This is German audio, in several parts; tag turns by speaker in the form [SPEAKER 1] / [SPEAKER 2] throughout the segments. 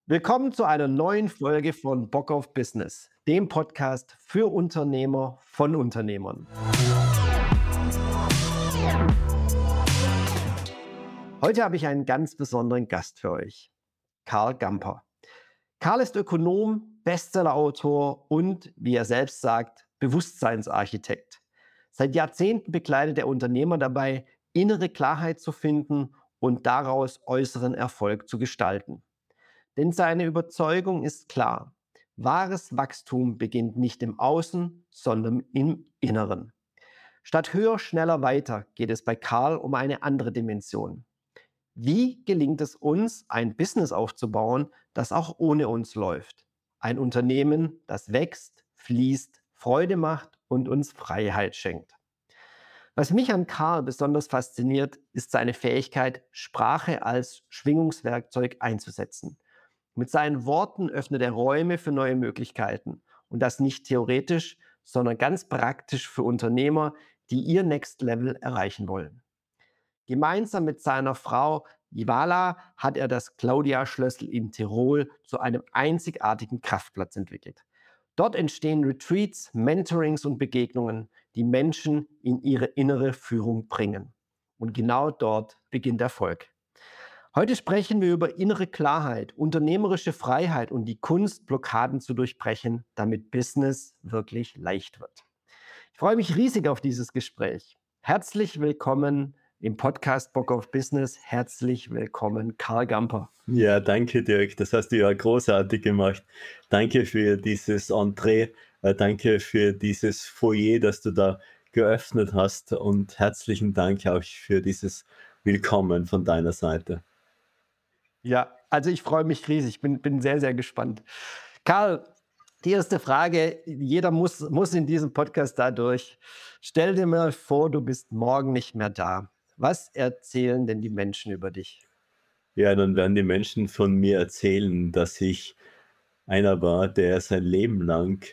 [SPEAKER 1] Willkommen zu einer neuen Folge von Bock auf Business, dem Podcast für Unternehmer von Unternehmern. Heute habe ich einen ganz besonderen Gast für euch, Karl Gamper. Karl ist Ökonom, Bestsellerautor und, wie er selbst sagt, Bewusstseinsarchitekt. Seit Jahrzehnten begleitet er Unternehmer dabei, innere Klarheit zu finden und daraus äußeren Erfolg zu gestalten. Denn seine Überzeugung ist klar: Wahres Wachstum beginnt nicht im Außen, sondern im Inneren. Statt höher, schneller, weiter geht es bei Karl um eine andere Dimension. Wie gelingt es uns, ein Business aufzubauen, das auch ohne uns läuft? Ein Unternehmen, das wächst, fließt, Freude macht und uns Freiheit schenkt. Was mich an Karl besonders fasziniert, ist seine Fähigkeit, Sprache als Schwingungswerkzeug einzusetzen. Mit seinen Worten öffnet er Räume für neue Möglichkeiten. Und das nicht theoretisch, sondern ganz praktisch für Unternehmer, die ihr Next Level erreichen wollen. Gemeinsam mit seiner Frau Ivala hat er das Claudia-Schlössl in Tirol zu einem einzigartigen Kraftplatz entwickelt. Dort entstehen Retreats, Mentorings und Begegnungen, die Menschen in ihre innere Führung bringen. Und genau dort beginnt Erfolg. Heute sprechen wir über innere Klarheit, unternehmerische Freiheit und die Kunst, Blockaden zu durchbrechen, damit Business wirklich leicht wird. Ich freue mich riesig auf dieses Gespräch. Herzlich willkommen im Podcast Bock auf Business. Herzlich willkommen, Karl Gamper.
[SPEAKER 2] Ja, danke Dirk, das hast du ja großartig gemacht. Danke für dieses Entree, danke für dieses Foyer, das du da geöffnet hast und herzlichen Dank auch für dieses Willkommen von deiner Seite.
[SPEAKER 1] Ja, also ich freue mich riesig, bin sehr, sehr gespannt. Karl, die erste Frage, jeder muss in diesem Podcast dadurch. Stell dir mal vor, du bist morgen nicht mehr da. Was erzählen denn die Menschen über dich?
[SPEAKER 2] Ja, dann werden die Menschen von mir erzählen, dass ich einer war, der sein Leben lang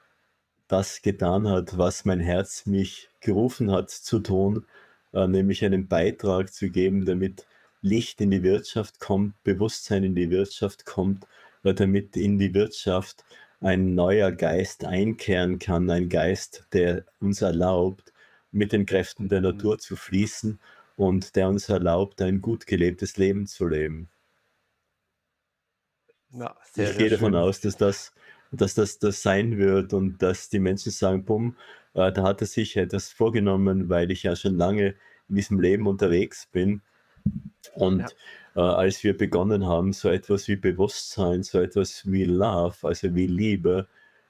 [SPEAKER 2] das getan hat, was mein Herz mich gerufen hat zu tun, nämlich einen Beitrag zu geben, damit Licht in die Wirtschaft kommt, Bewusstsein in die Wirtschaft kommt, damit in die Wirtschaft ein neuer Geist einkehren kann, ein Geist, der uns erlaubt, mit den Kräften der
[SPEAKER 1] Mhm.
[SPEAKER 2] Natur zu fließen und der uns erlaubt, ein gut gelebtes Leben zu leben.
[SPEAKER 1] Ja, sehr,
[SPEAKER 2] Ich
[SPEAKER 1] sehr
[SPEAKER 2] gehe davon
[SPEAKER 1] schön.
[SPEAKER 2] aus, dass das sein wird und dass die Menschen sagen: „Bumm, da hat er sich etwas vorgenommen“, weil ich ja schon lange in diesem Leben unterwegs bin.
[SPEAKER 1] Ja.
[SPEAKER 2] Und, als wir begonnen haben, so etwas wie Bewusstsein, so etwas wie Love, also wie Liebe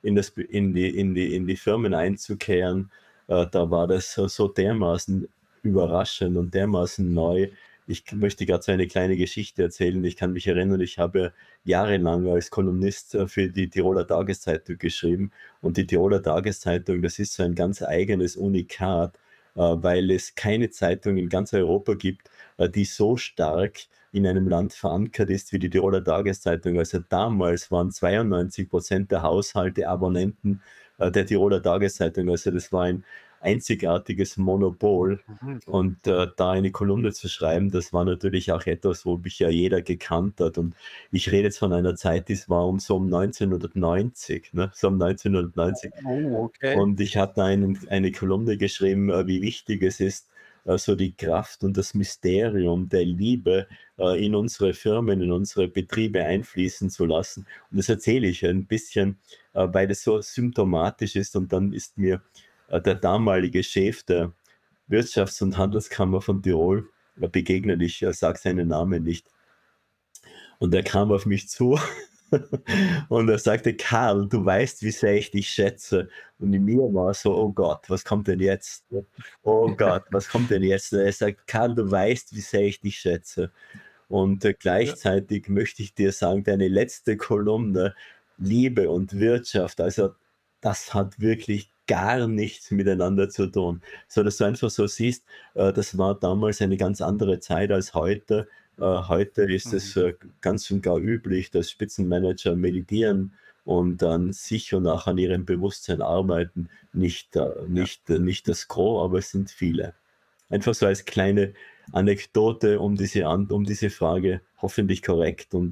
[SPEAKER 2] in die Firmen einzukehren, da war das so dermaßen überraschend und dermaßen neu. Ich möchte gerade so eine kleine Geschichte erzählen. Ich kann mich erinnern, ich habe jahrelang als Kolumnist, für die Tiroler Tageszeitung geschrieben. Und die Tiroler Tageszeitung, das ist so ein ganz eigenes Unikat, weil es keine Zeitung in ganz Europa gibt, die so stark in einem Land verankert ist wie die Tiroler Tageszeitung. Also damals waren 92% der Haushalte Abonnenten der Tiroler Tageszeitung. Also das war ein einzigartiges Monopol.
[SPEAKER 1] Mhm.
[SPEAKER 2] Und da eine Kolumne zu schreiben, das war natürlich auch etwas, wo mich ja jeder gekannt hat. Und ich rede jetzt von einer Zeit, das war um 1990, ne? So um 1990.
[SPEAKER 1] Oh, okay.
[SPEAKER 2] Und ich hatte eine Kolumne geschrieben, wie wichtig es ist, so die Kraft und das Mysterium der Liebe in unsere Firmen, in unsere Betriebe einfließen zu lassen. Und das erzähle ich ein bisschen, weil es so symptomatisch ist. Und dann ist mir der damalige Chef der Wirtschafts- und Handelskammer von Tirol begegnet. Ich sage seinen Namen nicht. Und er kam auf mich zu und er sagte: „Karl, du weißt, wie sehr ich dich schätze.“ Und in mir war so: „Oh Gott, was kommt denn jetzt? Oh Gott, was kommt denn jetzt?“ Und er sagt: „Karl, du weißt, wie sehr ich dich schätze.“ Und
[SPEAKER 1] Ja.
[SPEAKER 2] gleichzeitig möchte ich dir sagen, deine letzte Kolumne, Liebe und Wirtschaft, also das hat wirklich gar nichts miteinander zu tun. So, dass du einfach so siehst, das war damals eine ganz andere Zeit als heute. Heute ist es
[SPEAKER 1] Mhm.
[SPEAKER 2] ganz und gar üblich, dass Spitzenmanager meditieren und an sich und auch an ihrem Bewusstsein arbeiten. Nicht,
[SPEAKER 1] Ja.
[SPEAKER 2] nicht das Gros, aber es sind viele. Einfach so als kleine Anekdote, um diese Frage hoffentlich korrekt und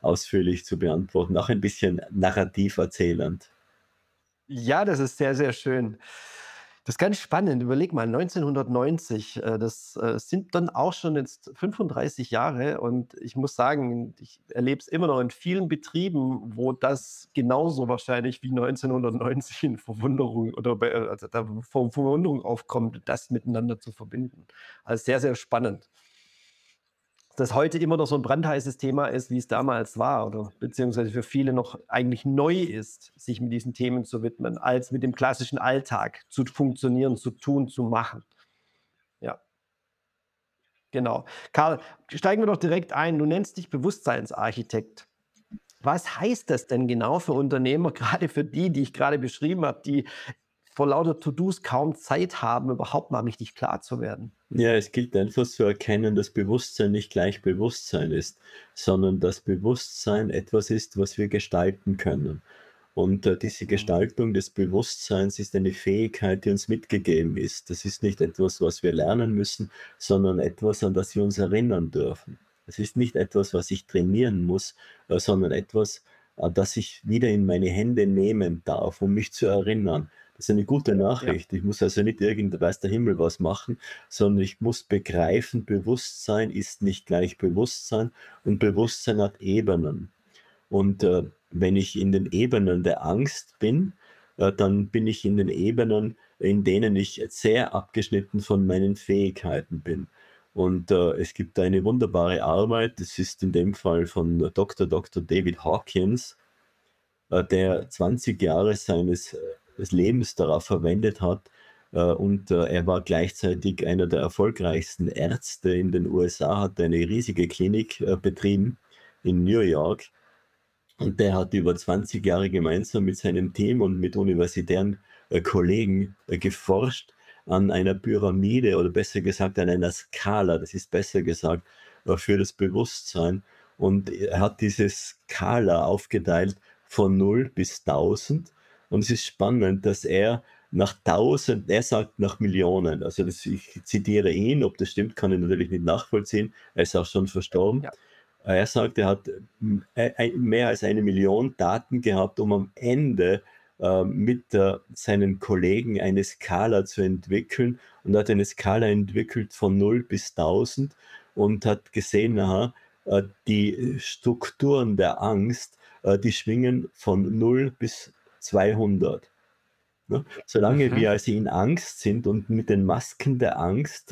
[SPEAKER 2] ausführlich zu beantworten, auch ein bisschen narrativ erzählend.
[SPEAKER 1] Ja, das ist sehr, sehr schön. Das ist ganz spannend. Überleg mal, 1990, das, sind dann auch schon jetzt 35 Jahre und ich muss sagen, ich erlebe es immer noch in vielen Betrieben, wo das genauso wahrscheinlich wie 1990 in Verwunderung oder also da Verwunderung aufkommt, das miteinander zu verbinden. Also, sehr, sehr spannend. Das heute immer noch so 'n brandheißes Thema ist, wie es damals war oder beziehungsweise für viele noch eigentlich neu ist, sich mit diesen Themen zu widmen, als mit dem klassischen Alltag zu funktionieren, zu tun, zu machen. Ja, genau. Karl, steigen wir doch direkt ein. Du nennst dich Bewusstseinsarchitekt. Was heißt das denn genau für Unternehmer, grade für die, die ich grade beschrieben habe, die vor lauter To-dos kaum Zeit haben, überhaupt mal richtig klar zu werden?
[SPEAKER 2] Ja, es gilt einfach zu erkennen, dass Bewusstsein nicht gleich Bewusstsein ist, sondern dass Bewusstsein etwas ist, was wir gestalten können. Und diese
[SPEAKER 1] Mhm.
[SPEAKER 2] Gestaltung des Bewusstseins ist eine Fähigkeit, die uns mitgegeben ist. Das ist nicht etwas, was wir lernen müssen, sondern etwas, an das wir uns erinnern dürfen. Es ist nicht etwas, was ich trainieren muss, sondern etwas, das ich wieder in meine Hände nehmen darf, um mich zu erinnern. Das ist eine gute
[SPEAKER 1] Ja,
[SPEAKER 2] Nachricht. Ich muss also nicht irgend weiß der Himmel was machen, sondern ich muss begreifen, Bewusstsein ist nicht gleich Bewusstsein und Bewusstsein hat Ebenen. Und wenn ich in den Ebenen der Angst bin, dann bin ich in den Ebenen, in denen ich sehr abgeschnitten von meinen Fähigkeiten bin. Und es gibt eine wunderbare Arbeit, das ist in dem Fall von Dr. David Hawkins, der 20 Jahre seines des Lebens darauf verwendet hat. Und er war gleichzeitig einer der erfolgreichsten Ärzte in den USA, hat eine riesige Klinik betrieben in New York. Und der hat über 20 Jahre gemeinsam mit seinem Team und mit universitären Kollegen geforscht an einer Pyramide oder besser gesagt an einer Skala, das ist besser gesagt, für das Bewusstsein. Und er hat diese Skala aufgeteilt von 0 bis 1.000. Und es ist spannend, dass er nach 1.000, er sagt nach Millionen, also das, ich zitiere ihn, ob das stimmt, kann ich natürlich nicht nachvollziehen, er ist auch schon verstorben.
[SPEAKER 1] ja.
[SPEAKER 2] Er sagt, er hat mehr als 1 Million Daten gehabt, um am Ende mit seinen Kollegen eine Skala zu entwickeln und hat eine Skala entwickelt von 0 bis 1.000 und hat gesehen, aha, die Strukturen der Angst, die schwingen von 0 bis 200. Ne? Solange
[SPEAKER 1] Mhm.
[SPEAKER 2] wir also in Angst sind und mit den Masken der Angst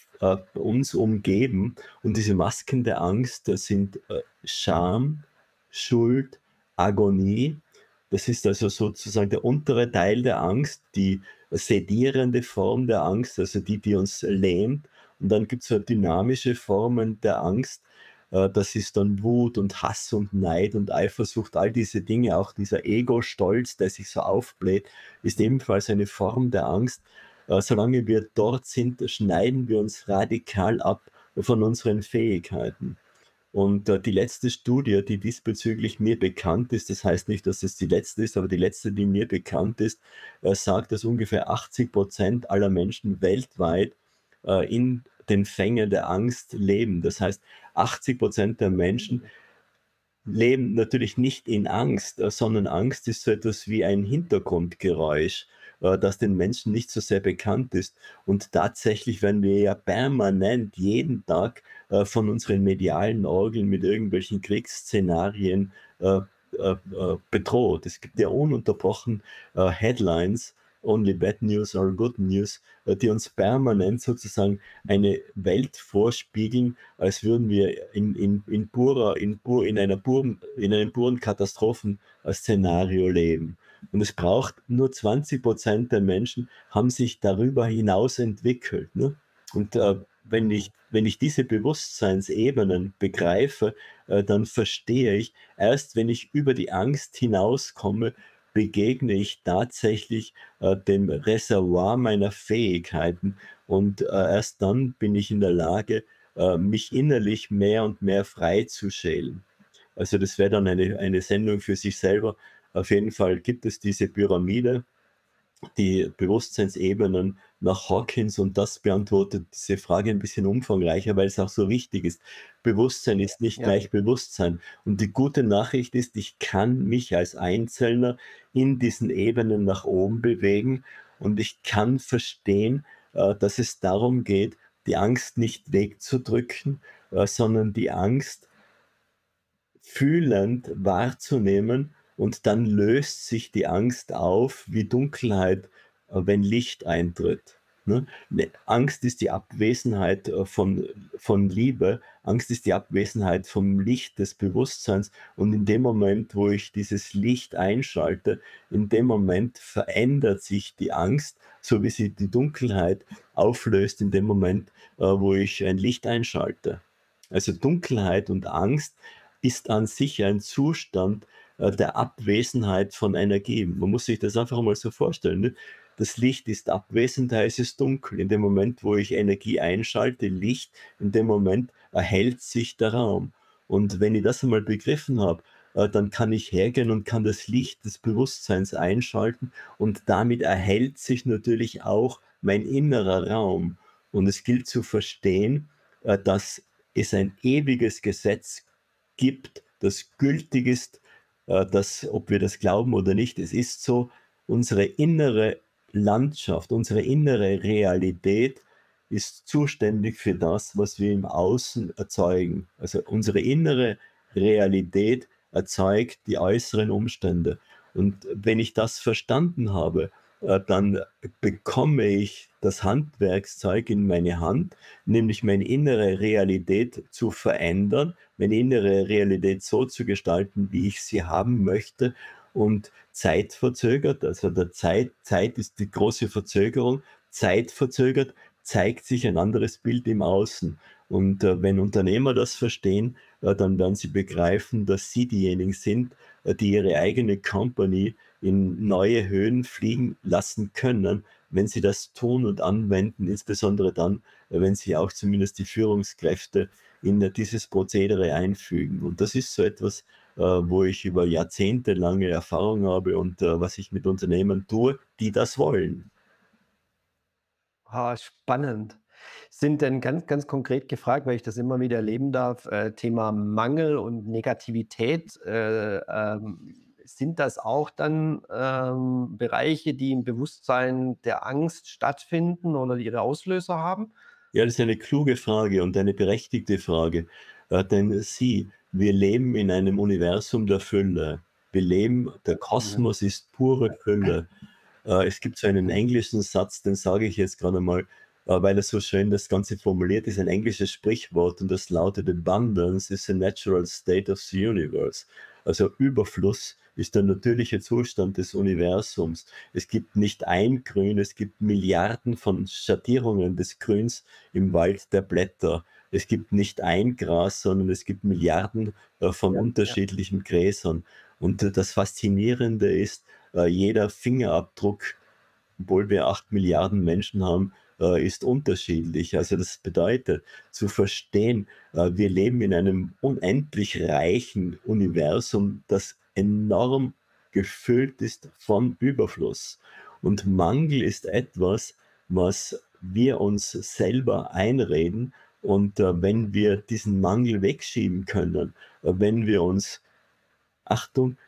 [SPEAKER 2] uns umgeben, und diese Masken der Angst, das sind Scham, Schuld, Agonie. Das ist also sozusagen der untere Teil der Angst, die sedierende Form der Angst, also die, die uns lähmt. Und dann gibt es so dynamische Formen der Angst. Das ist dann Wut und Hass und Neid und Eifersucht, all diese Dinge, auch dieser Ego-Stolz, der sich so aufbläht, ist ebenfalls eine Form der Angst. Solange wir dort sind, schneiden wir uns radikal ab von unseren Fähigkeiten. Und die letzte Studie, die diesbezüglich mir bekannt ist, das heißt nicht, dass es die letzte ist, aber die letzte, die mir bekannt ist, sagt, dass ungefähr 80% aller Menschen weltweit in den Fängen der Angst leben. Das heißt, 80% der Menschen leben natürlich nicht in Angst, sondern Angst ist so etwas wie ein Hintergrundgeräusch, das den Menschen nicht so sehr bekannt ist. Und tatsächlich werden wir ja permanent jeden Tag von unseren medialen Orgeln mit irgendwelchen Kriegsszenarien bedroht. Es gibt ja ununterbrochen Headlines, Only Bad News or Good News, die uns permanent sozusagen eine Welt vorspiegeln, als würden wir in einem puren Katastrophenszenario leben. Und es braucht nur 20% der Menschen, haben sich darüber hinaus entwickelt. Ne? Und wenn ich diese Bewusstseinsebenen begreife, dann verstehe ich, erst wenn ich über die Angst hinauskomme, begegne ich tatsächlich dem Reservoir meiner Fähigkeiten, und erst dann bin ich in der Lage, mich innerlich mehr und mehr frei zu schälen. Also das wäre dann eine Sendung für sich selber. Auf jeden Fall gibt es diese Pyramide, die Bewusstseinsebenen nach Hawkins, und das beantwortet diese Frage ein bisschen umfangreicher, weil es auch so wichtig ist. Bewusstsein ist nicht
[SPEAKER 1] Ja.
[SPEAKER 2] gleich Bewusstsein. Und die gute Nachricht ist, ich kann mich als Einzelner in diesen Ebenen nach oben bewegen und ich kann verstehen, dass es darum geht, die Angst nicht wegzudrücken, sondern die Angst fühlend wahrzunehmen, und dann löst sich die Angst auf wie Dunkelheit, wenn Licht eintritt. Ne? Angst ist die Abwesenheit von Liebe, Angst ist die Abwesenheit vom Licht des Bewusstseins, und in dem Moment, wo ich dieses Licht einschalte, in dem Moment verändert sich die Angst, so wie sie die Dunkelheit auflöst, in dem Moment, wo ich ein Licht einschalte. Also Dunkelheit und Angst ist an sich ein Zustand der Abwesenheit von Energie. Man muss sich das einfach mal so vorstellen. Ne? Das Licht ist abwesend, da ist es dunkel. In dem Moment, wo ich Energie einschalte, Licht, in dem Moment erhellt sich der Raum. Und wenn ich das einmal begriffen habe, dann kann ich hergehen und kann das Licht des Bewusstseins einschalten, und damit erhellt sich natürlich auch mein innerer Raum. Und es gilt zu verstehen, dass es ein ewiges Gesetz gibt, das gültig ist, das, ob wir das glauben oder nicht, es ist so, unsere innere Landschaft, unsere innere Realität ist zuständig für das, was wir im Außen erzeugen. Also unsere innere Realität erzeugt die äußeren Umstände. Und wenn ich das verstanden habe, dann bekomme ich das Handwerkszeug in meine Hand, nämlich meine innere Realität zu verändern, meine innere Realität so zu gestalten, wie ich sie haben möchte, und zeitverzögert, also Zeit ist die große Verzögerung, zeitverzögert zeigt sich ein anderes Bild im Außen. Und wenn Unternehmer das verstehen, dann werden sie begreifen, dass sie diejenigen sind, die ihre eigene Company in neue Höhen fliegen lassen können, wenn sie das tun und anwenden, insbesondere dann, wenn sie auch zumindest die Führungskräfte in dieses Prozedere einfügen. Und das ist so etwas, wo ich über jahrzehntelange Erfahrung habe und was ich mit Unternehmen tue, die das wollen.
[SPEAKER 1] Spannend. Sind denn ganz konkret gefragt, weil ich das immer wieder erleben darf, Thema Mangel und Negativität, sind das auch dann, Bereiche, die im Bewusstsein der Angst stattfinden oder die ihre Auslöser haben?
[SPEAKER 2] Ja, das ist eine kluge Frage und eine berechtigte Frage, denn sieh, wir leben in einem Universum der Fülle. Der
[SPEAKER 1] Ja.
[SPEAKER 2] Kosmos ist pure Fülle. Es gibt so einen englischen Satz, den sage ich jetzt gerade mal, weil er so schön das Ganze formuliert ist, ein englisches Sprichwort, und das lautet: Abundance is a natural state of the universe. Also Überfluss ist der natürliche Zustand des Universums. Es gibt nicht ein Grün, es gibt Milliarden von Schattierungen des Grüns im Wald der Blätter. Es gibt nicht ein Gras, sondern es gibt Milliarden von
[SPEAKER 1] Ja, ja.
[SPEAKER 2] unterschiedlichen Gräsern. Und das Faszinierende ist, jeder Fingerabdruck, obwohl wir 8 Milliarden Menschen haben, ist unterschiedlich. Also das bedeutet, zu verstehen, wir leben in einem unendlich reichen Universum, das enorm gefüllt ist von Überfluss. Und Mangel ist etwas, was wir uns selber einreden. Und wenn wir diesen Mangel wegschieben können, wenn wir uns Achtung,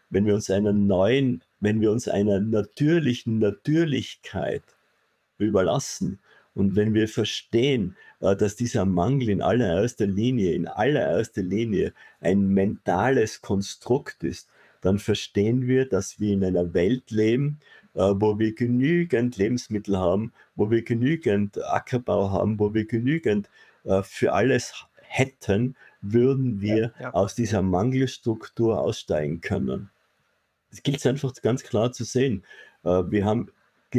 [SPEAKER 2] wenn wir uns einer natürlichen Natürlichkeit überlassen und wenn wir verstehen, dass dieser Mangel in allererster Linie ein mentales Konstrukt ist, dann verstehen wir, dass wir in einer Welt leben, wo wir genügend Lebensmittel haben, wo wir genügend Ackerbau haben, wo wir genügend für alles hätten, würden
[SPEAKER 1] Ja,
[SPEAKER 2] wir
[SPEAKER 1] ja.
[SPEAKER 2] aus dieser Mangelstruktur aussteigen können. Es gilt einfach ganz klar zu sehen. Wir haben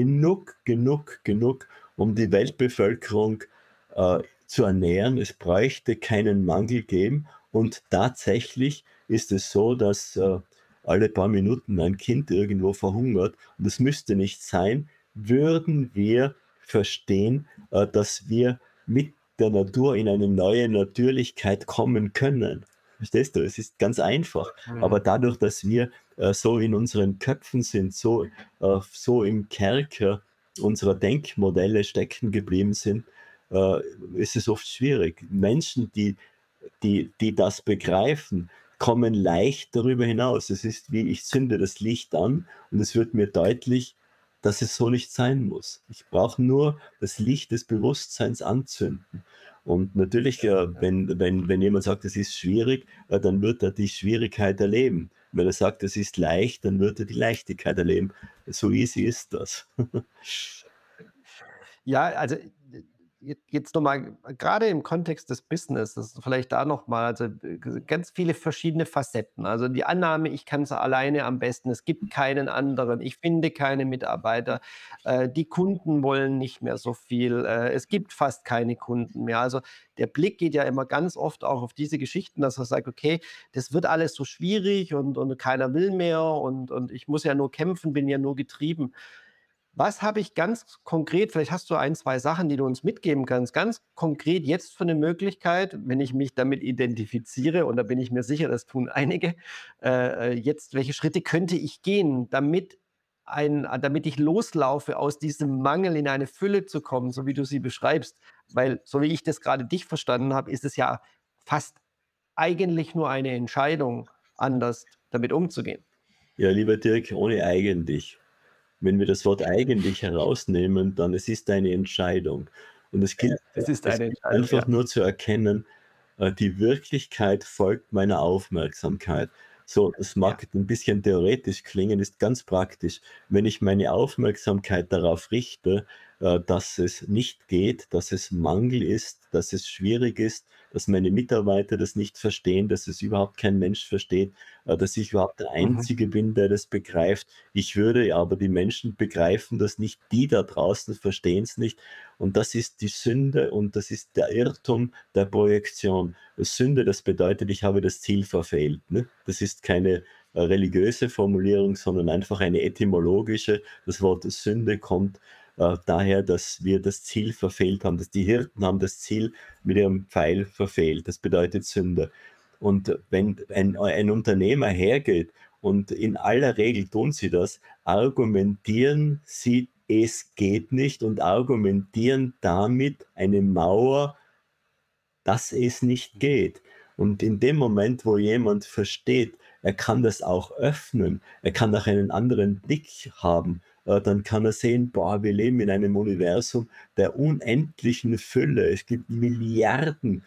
[SPEAKER 2] genug, um die Weltbevölkerung zu ernähren. Es bräuchte keinen Mangel geben. Und tatsächlich ist es so, dass alle paar Minuten ein Kind irgendwo verhungert. Und das müsste nicht sein, würden wir verstehen, dass wir mit der Natur in eine neue Natürlichkeit kommen können. Verstehst du? Es ist ganz einfach. Aber
[SPEAKER 1] Mhm.
[SPEAKER 2] dadurch, dass wir so in unseren Köpfen sind, so im Kerker unserer Denkmodelle stecken geblieben sind, äh, ist es oft schwierig. Menschen, die das begreifen, kommen leicht darüber hinaus. Es ist wie, ich zünde das Licht an und es wird mir deutlich, dass es so nicht sein muss. Ich brauche nur das Licht des Bewusstseins anzünden. Und natürlich, wenn jemand sagt, es ist schwierig, dann wird er die Schwierigkeit erleben. Wenn er sagt, es ist leicht, dann wird er die Leichtigkeit erleben. So easy ist das.
[SPEAKER 1] Ja, also, jetzt noch mal grade im Kontext des Businesses, vielleicht da noch mal, also, ganz viele verschiedene Facetten. Also, die Annahme, ich kann's alleine am besten, es gibt keinen anderen, ich finde keine Mitarbeiter, die Kunden wollen nicht mehr so viel, es gibt fast keine Kunden mehr. Also, der Blick geht ja immer ganz oft auch auf diese Geschichten, dass er sagt: „Okay, das wird alles so schwierig und keiner will mehr und ich muss ja nur kämpfen, bin ja nur getrieben.“ Was habe ich ganz konkret, vielleicht hast du ein, 2 Sachen, die du uns mitgeben kannst, ganz konkret jetzt für eine Möglichkeit, wenn ich mich damit identifiziere, und da bin ich mir sicher, das tun einige, jetzt welche Schritte könnte ich gehen, damit ich loslaufe, aus diesem Mangel in eine Fülle zu kommen, so wie du sie beschreibst? Weil, so wie ich das gerade dich verstanden habe, ist es ja fast eigentlich nur eine Entscheidung, anders damit umzugehen.
[SPEAKER 2] Ja, lieber Dirk, ohne eigentlich. Wenn wir das Wort eigentlich herausnehmen, dann es ist eine Entscheidung. Und
[SPEAKER 1] Es ist
[SPEAKER 2] es
[SPEAKER 1] eine
[SPEAKER 2] gilt
[SPEAKER 1] Entscheidung,
[SPEAKER 2] einfach
[SPEAKER 1] ja.
[SPEAKER 2] nur zu erkennen, die Wirklichkeit folgt meiner Aufmerksamkeit. So, das
[SPEAKER 1] Ja.
[SPEAKER 2] mag ein bisschen theoretisch klingen, ist ganz praktisch. Wenn ich meine Aufmerksamkeit darauf richte, dass es nicht geht, dass es Mangel ist, dass es schwierig ist, dass meine Mitarbeiter das nicht verstehen, dass es überhaupt kein Mensch versteht, dass ich überhaupt der
[SPEAKER 1] Mhm.
[SPEAKER 2] Einzige bin, der das begreift. Ich würde aber die Menschen begreifen das nicht, die da draußen verstehen es nicht. Und das ist die Sünde und das ist der Irrtum der Projektion. Sünde, das bedeutet, ich habe das Ziel verfehlt. Ne? Das ist keine religiöse Formulierung, sondern einfach eine etymologische. Das Wort Sünde kommt daher, dass wir das Ziel verfehlt haben, dass die Hirten haben das Ziel mit ihrem Pfeil verfehlt. Das bedeutet Sünde. Und wenn ein Unternehmer hergeht und in aller Regel tun sie das, argumentieren sie, es geht nicht und argumentieren damit eine Mauer, dass es nicht geht. Und in dem Moment, wo jemand versteht, er kann das auch öffnen, er kann auch einen anderen Blick haben, dann kann er sehen, boah, wir leben in einem Universum der unendlichen Fülle. Es gibt Milliarden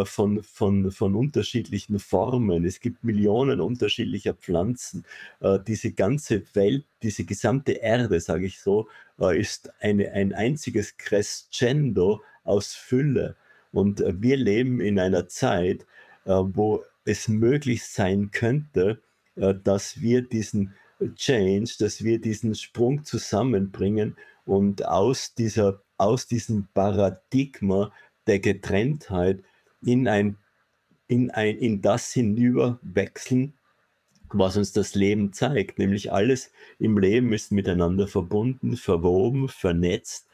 [SPEAKER 2] von unterschiedlichen Formen. Es gibt Millionen unterschiedlicher Pflanzen. Diese ganze Welt, diese gesamte Erde, sage ich so, ist ein einziges Crescendo aus Fülle. Und wir leben in einer Zeit, wo es möglich sein könnte, dass wir diesen Change, dass wir diesen Sprung zusammenbringen und aus diesem Paradigma der Getrenntheit in in das hinüber wechseln, was uns das Leben zeigt, nämlich alles im Leben ist miteinander verbunden, verwoben, vernetzt.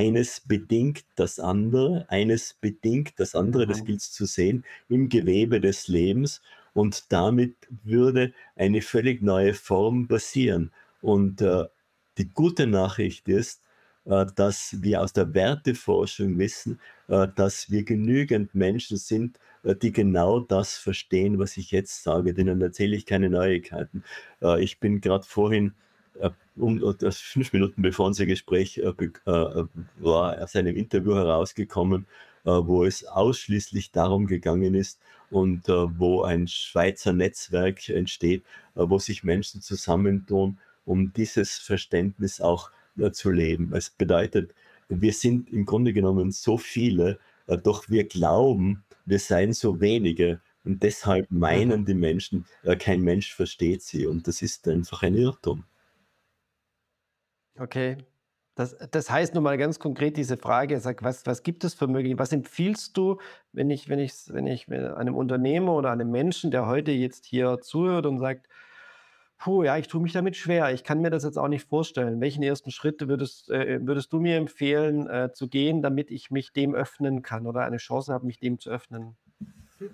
[SPEAKER 2] Eines bedingt das andere, das
[SPEAKER 1] Mhm.
[SPEAKER 2] gilt zu sehen, im Gewebe des Lebens und damit würde eine völlig neue Form passieren. Und die gute Nachricht ist, dass wir aus der Werteforschung wissen, dass wir genügend Menschen sind, die genau das verstehen, was ich jetzt sage, denen erzähle ich keine Neuigkeiten. Ich bin gerade vorhin, 5 Minuten bevor unser Gespräch war, aus einem Interview herausgekommen, wo es ausschließlich darum gegangen ist und wo ein Schweizer Netzwerk entsteht, wo sich Menschen zusammentun, um dieses Verständnis auch zu leben. Es bedeutet, wir sind im Grunde genommen so viele, doch wir glauben, wir seien so wenige und deshalb
[SPEAKER 1] Mhm.
[SPEAKER 2] meinen die Menschen, kein Mensch versteht sie und das ist einfach ein Irrtum.
[SPEAKER 1] Okay. Das heißt nun mal ganz konkret diese Frage, sag, was gibt es für Möglichkeiten? Was empfiehlst du, wenn ich einem Unternehmer oder einem Menschen, der heute jetzt hier zuhört und sagt: „Puh, ja, ich tue mich damit schwer. Ich kann mir das jetzt auch nicht vorstellen.“ Welchen ersten Schritt würdest du mir empfehlen, zu gehen, damit ich mich dem öffnen kann oder eine Chance habe, mich dem zu öffnen?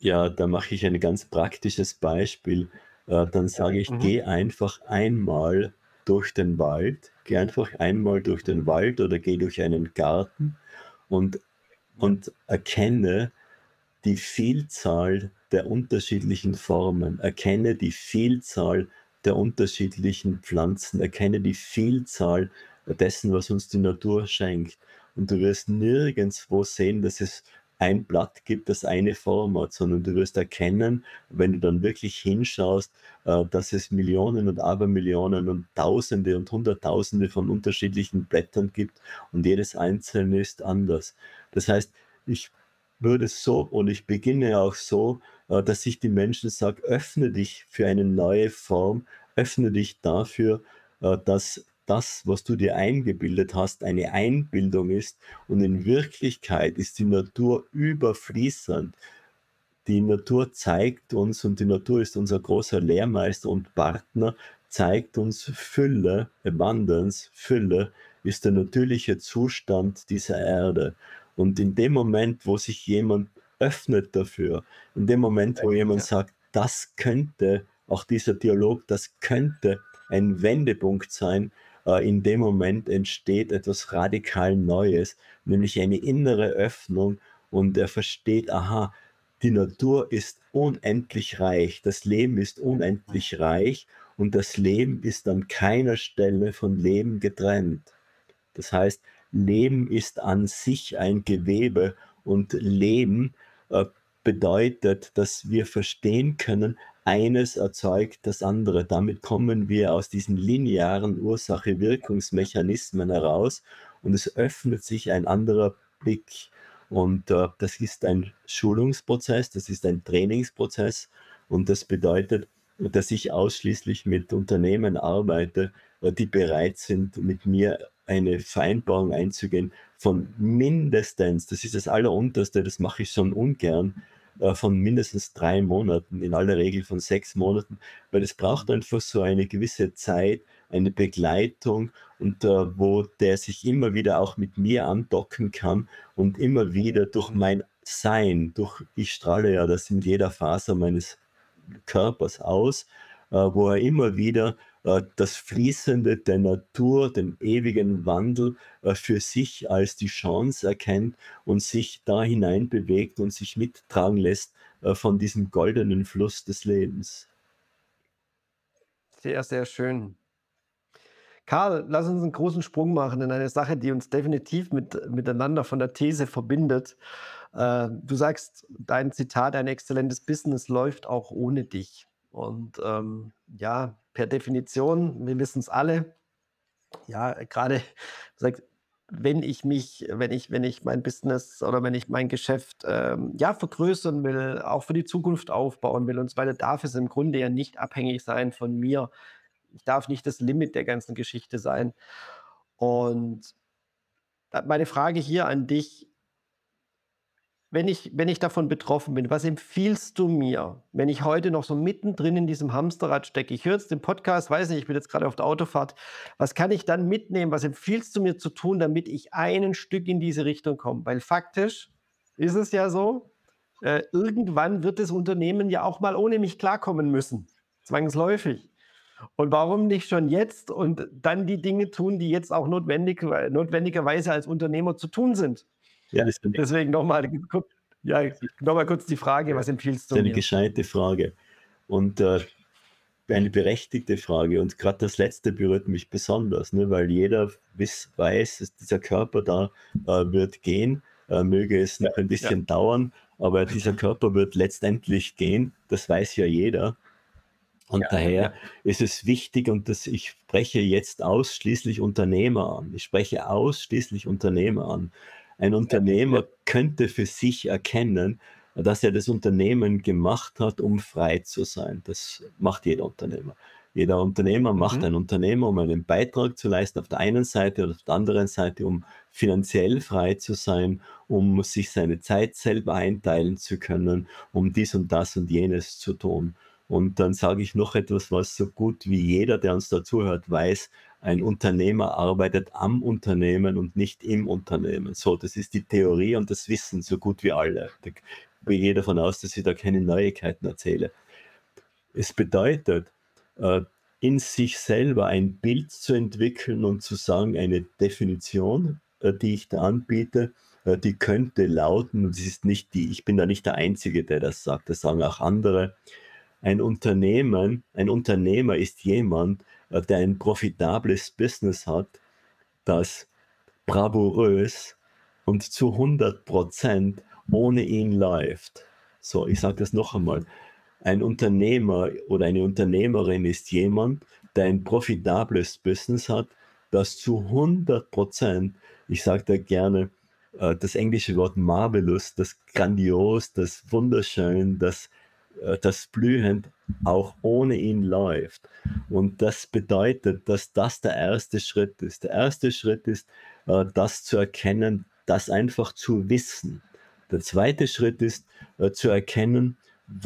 [SPEAKER 2] Ja, da mache ich ein ganz praktisches Beispiel. Dann sage ich,
[SPEAKER 1] Mhm.
[SPEAKER 2] geh einfach einmal durch den Wald. Geh einfach einmal durch den Wald oder geh durch einen Garten und,
[SPEAKER 1] Ja.
[SPEAKER 2] und erkenne die Vielzahl der unterschiedlichen Formen, erkenne die Vielzahl der unterschiedlichen Pflanzen, erkenne die Vielzahl dessen, was uns die Natur schenkt. Und du wirst nirgendwo sehen, dass es ein Blatt gibt, das eine Form hat, sondern du wirst erkennen, wenn du dann wirklich hinschaust, dass es Millionen und Abermillionen und Tausende und Hunderttausende von unterschiedlichen Blättern gibt und jedes einzelne ist anders. Das heißt, ich würde so und ich beginne auch so, dass ich den Menschen sage: „Öffne dich für eine neue Form, öffne dich dafür, dass das, was du dir eingebildet hast, eine Einbildung ist und in Wirklichkeit ist die Natur überfließend. Die Natur zeigt uns und die Natur ist unser großer Lehrmeister und Partner, zeigt uns Fülle, Abundance, Fülle ist der natürliche Zustand dieser Erde. Und in dem Moment, wo sich jemand öffnet dafür, in dem Moment, wo jemand
[SPEAKER 1] Ja.
[SPEAKER 2] sagt, das könnte, auch dieser Dialog, das könnte ein Wendepunkt sein, in dem Moment entsteht etwas radikal Neues, nämlich eine innere Öffnung und er versteht, aha, die Natur ist unendlich reich, das Leben ist unendlich reich und das Leben ist an keiner Stelle von Leben getrennt. Das heißt, Leben ist an sich ein Gewebe und Leben bedeutet, dass wir verstehen können, eines erzeugt das andere. Damit kommen wir aus diesen linearen Ursache-Wirkungsmechanismen heraus und es öffnet sich ein anderer Blick. Und das ist ein Schulungsprozess, das ist ein Trainingsprozess und das bedeutet, dass ich ausschließlich mit Unternehmen arbeite, die bereit sind, mit mir eine Vereinbarung einzugehen von mindestens, das ist das Allerunterste, das mache ich schon ungern, von mindestens 3 Monaten, in aller Regel von 6 Monaten, weil es braucht einfach so eine gewisse Zeit, eine Begleitung und wo der sich immer wieder auch mit mir andocken kann und immer wieder durch
[SPEAKER 1] Mhm.
[SPEAKER 2] mein Sein, durch ich strahle ja das in jeder Faser meines Körpers aus, wo er immer wieder das Fließende der Natur, den ewigen Wandel für sich als die Chance erkennt und sich da hinein bewegt und sich mittragen lässt von diesem goldenen Fluss des Lebens.
[SPEAKER 1] Sehr, sehr schön. Karl, lass uns einen großen Sprung machen in eine Sache, die uns definitiv miteinander von der These verbindet. Du sagst, dein Zitat: „Ein exzellentes Business läuft auch ohne dich.“ Und, ja, per Definition, wir wissen es alle, ja, grade sagt, wenn ich mein Business oder wenn ich mein Geschäft, ja, vergrößern will, auch für die Zukunft aufbauen will und so weiter, darf es im Grunde ja nicht abhängig sein von mir. Ich darf nicht das Limit der ganzen Geschichte sein. Und meine Frage hier an dich: Wenn ich davon betroffen bin, was empfiehlst du mir, wenn ich heute noch so mittendrin in diesem Hamsterrad stecke? Ich höre jetzt den Podcast, weiß nicht, ich bin jetzt gerade auf der Autofahrt. Was kann ich dann mitnehmen? Was empfiehlst du mir zu tun, damit ich ein Stück in diese Richtung komme? Weil faktisch ist es ja so, irgendwann wird das Unternehmen ja auch mal ohne mich klarkommen müssen, zwangsläufig. Und warum nicht schon jetzt und dann die Dinge tun, die jetzt auch notwendigerweise als Unternehmer zu tun sind?
[SPEAKER 2] Ja, das ist
[SPEAKER 1] Deswegen noch mal kurz die Frage: Was empfiehlst du
[SPEAKER 2] eine
[SPEAKER 1] mir?
[SPEAKER 2] gescheite Frage und eine berechtigte Frage. Und gerade das Letzte berührt mich besonders, ne, weil jeder weiß, dass dieser Körper da wird gehen, möge es noch ein
[SPEAKER 1] Ja.
[SPEAKER 2] bisschen dauern, aber dieser Körper wird letztendlich gehen, das weiß ja jeder. Und daher
[SPEAKER 1] Ja.
[SPEAKER 2] ist es wichtig, und das, ich spreche jetzt ausschließlich Unternehmer an. Ich spreche ausschließlich Unternehmer an. Ein
[SPEAKER 1] Ja.
[SPEAKER 2] Unternehmer könnte für sich erkennen, dass er das Unternehmen gemacht hat, um frei zu sein. Das macht jeder Unternehmer. Jeder Unternehmer macht
[SPEAKER 1] Mhm.
[SPEAKER 2] ein Unternehmer, um einen Beitrag zu leisten auf der einen Seite oder auf der anderen Seite, um finanziell frei zu sein, um sich seine Zeit selber einteilen zu können, um dies und das und jenes zu tun. Und dann sage ich noch etwas, was so gut wie jeder, der uns da zuhört, weiß: Ein Unternehmer arbeitet am Unternehmen und nicht im Unternehmen. So, das ist die Theorie und das wissen so gut wie alle. gehe davon aus, dass ich da keine Neuigkeiten erzähle. Es bedeutet, in sich selber ein Bild zu entwickeln und zu sagen, eine Definition, die ich da anbiete, die könnte lauten, und es ist nicht ich bin da nicht der Einzige, der das sagt, das sagen auch andere. Ein Unternehmer ist jemand, der ein profitables Business hat, das bravourös und zu 100% ohne ihn läuft. So, ich sage das noch einmal. Ein Unternehmer oder eine Unternehmerin ist jemand, der ein profitables Business hat, das zu 100%, ich sage da gerne das englische Wort marvelous, das grandios, das wunderschön, das blühend auch ohne ihn läuft. Und das bedeutet, dass das der erste Schritt ist. Der erste Schritt ist, das zu erkennen, das einfach zu wissen. Der zweite Schritt ist, zu erkennen,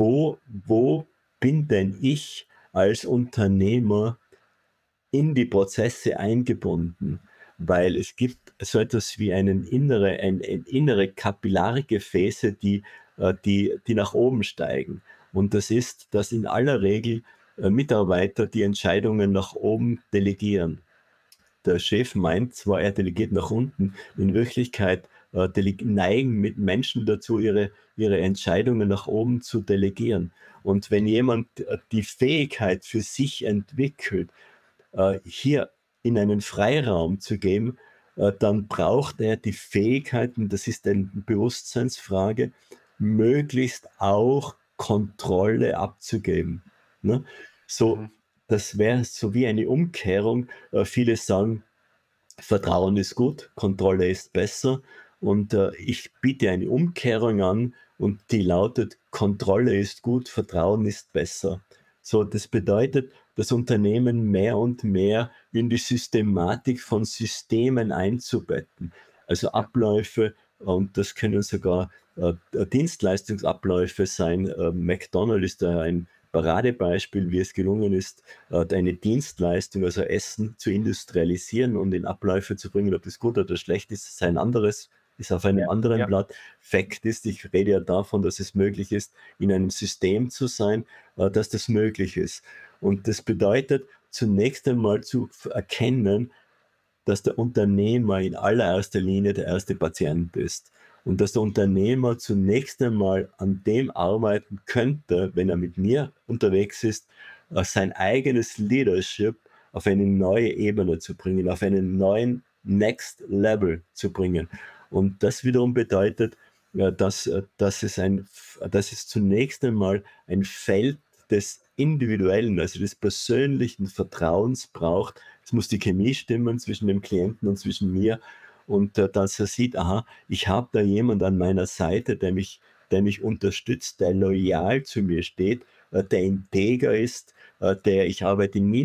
[SPEAKER 2] wo bin denn ich als Unternehmer in die Prozesse eingebunden? Weil es gibt so etwas wie eine innere Kapillargefäße, die nach oben steigen. Und das ist, dass in aller Regel Mitarbeiter die Entscheidungen nach oben delegieren. Der Chef meint zwar, er delegiert nach unten, in Wirklichkeit neigen mit Menschen dazu, ihre Entscheidungen nach oben zu delegieren. Und wenn jemand die Fähigkeit für sich entwickelt, hier in einen Freiraum zu geben, dann braucht er die Fähigkeiten, das ist eine Bewusstseinsfrage, möglichst auch Kontrolle abzugeben. Ne? So,
[SPEAKER 1] Mhm.
[SPEAKER 2] das wäre so wie eine Umkehrung. Viele sagen, Vertrauen ist gut, Kontrolle ist besser. Und ich biete eine Umkehrung an und die lautet, Kontrolle ist gut, Vertrauen ist besser. So, das bedeutet, das Unternehmen mehr und mehr in die Systematik von Systemen einzubetten. Also
[SPEAKER 1] Ja.
[SPEAKER 2] Abläufe, und das können sogar Dienstleistungsabläufe sein. McDonald's ist da ein Paradebeispiel, wie es gelungen ist, eine Dienstleistung, also Essen, zu industrialisieren und in Abläufe zu bringen. Ob das gut oder schlecht ist, ist ein anderes, ist auf einem
[SPEAKER 1] Ja.
[SPEAKER 2] anderen
[SPEAKER 1] Ja.
[SPEAKER 2] Blatt. Fakt ist, ich rede ja davon, dass es möglich ist, in einem System zu sein, dass das möglich ist. Und das bedeutet, zunächst einmal zu erkennen, dass der Unternehmer in allererster Linie der erste Patient ist. Und dass der Unternehmer zunächst einmal an dem arbeiten könnte, wenn er mit mir unterwegs ist, sein eigenes Leadership auf eine neue Ebene zu bringen, auf einen neuen Next Level zu bringen. Und das wiederum bedeutet, dass es zunächst einmal ein Feld des individuellen, also des persönlichen Vertrauens braucht. Es muss die Chemie stimmen zwischen dem Klienten und zwischen mir, und dass er sieht, aha, ich habe da jemand an meiner Seite, der mich unterstützt, der loyal zu mir steht, der integer ist, ich arbeite nie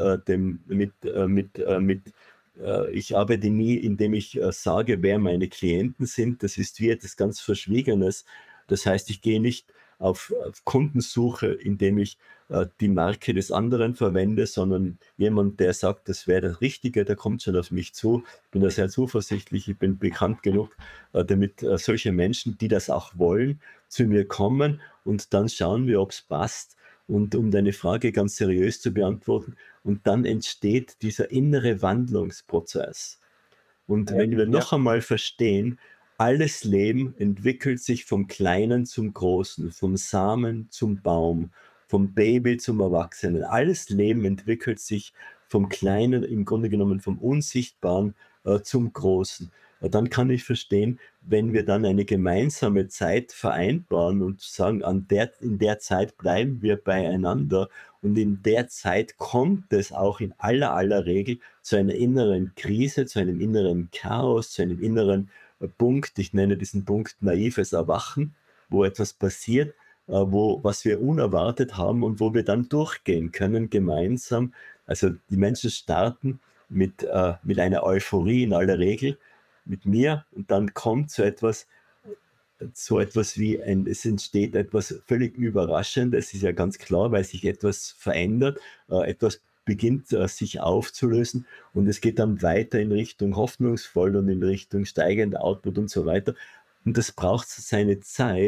[SPEAKER 2] ich arbeite nie, indem ich sage, wer meine Klienten sind. Das ist wie etwas ganz Verschwiegenes. Das heißt, ich gehe nicht auf Kundensuche, indem ich die Marke des anderen verwende, sondern jemand, der sagt, das wäre das Richtige, der kommt schon auf mich zu. Ich bin da sehr zuversichtlich, ich bin bekannt genug, damit solche Menschen, die das auch wollen, zu mir kommen, und dann schauen wir, ob es passt. Und um deine Frage ganz seriös zu beantworten, und dann entsteht dieser innere Wandlungsprozess. Und
[SPEAKER 1] Ja.
[SPEAKER 2] wenn wir
[SPEAKER 1] Ja.
[SPEAKER 2] noch einmal verstehen, alles Leben entwickelt sich vom Kleinen zum Großen, vom Samen zum Baum, vom Baby zum Erwachsenen. Alles Leben entwickelt sich vom Kleinen, im Grunde genommen vom Unsichtbaren zum Großen. Dann kann ich verstehen, wenn wir dann eine gemeinsame Zeit vereinbaren und sagen, in der Zeit bleiben wir beieinander, und in der Zeit kommt es auch in aller Regel zu einer inneren Krise, zu einem inneren Chaos, zu einem inneren Punkt. Ich nenne diesen Punkt naives Erwachen, wo etwas passiert, was wir unerwartet haben und wo wir dann durchgehen können gemeinsam. Also die Menschen starten mit einer Euphorie in aller Regel, mit mir, und dann kommt so etwas wie es entsteht etwas völlig Überraschendes. Es ist ja ganz klar, weil sich etwas verändert, etwas beginnt sich aufzulösen, und es geht dann weiter in Richtung hoffnungsvoll und in Richtung steigender Output und so weiter. Und das braucht seine Zeit,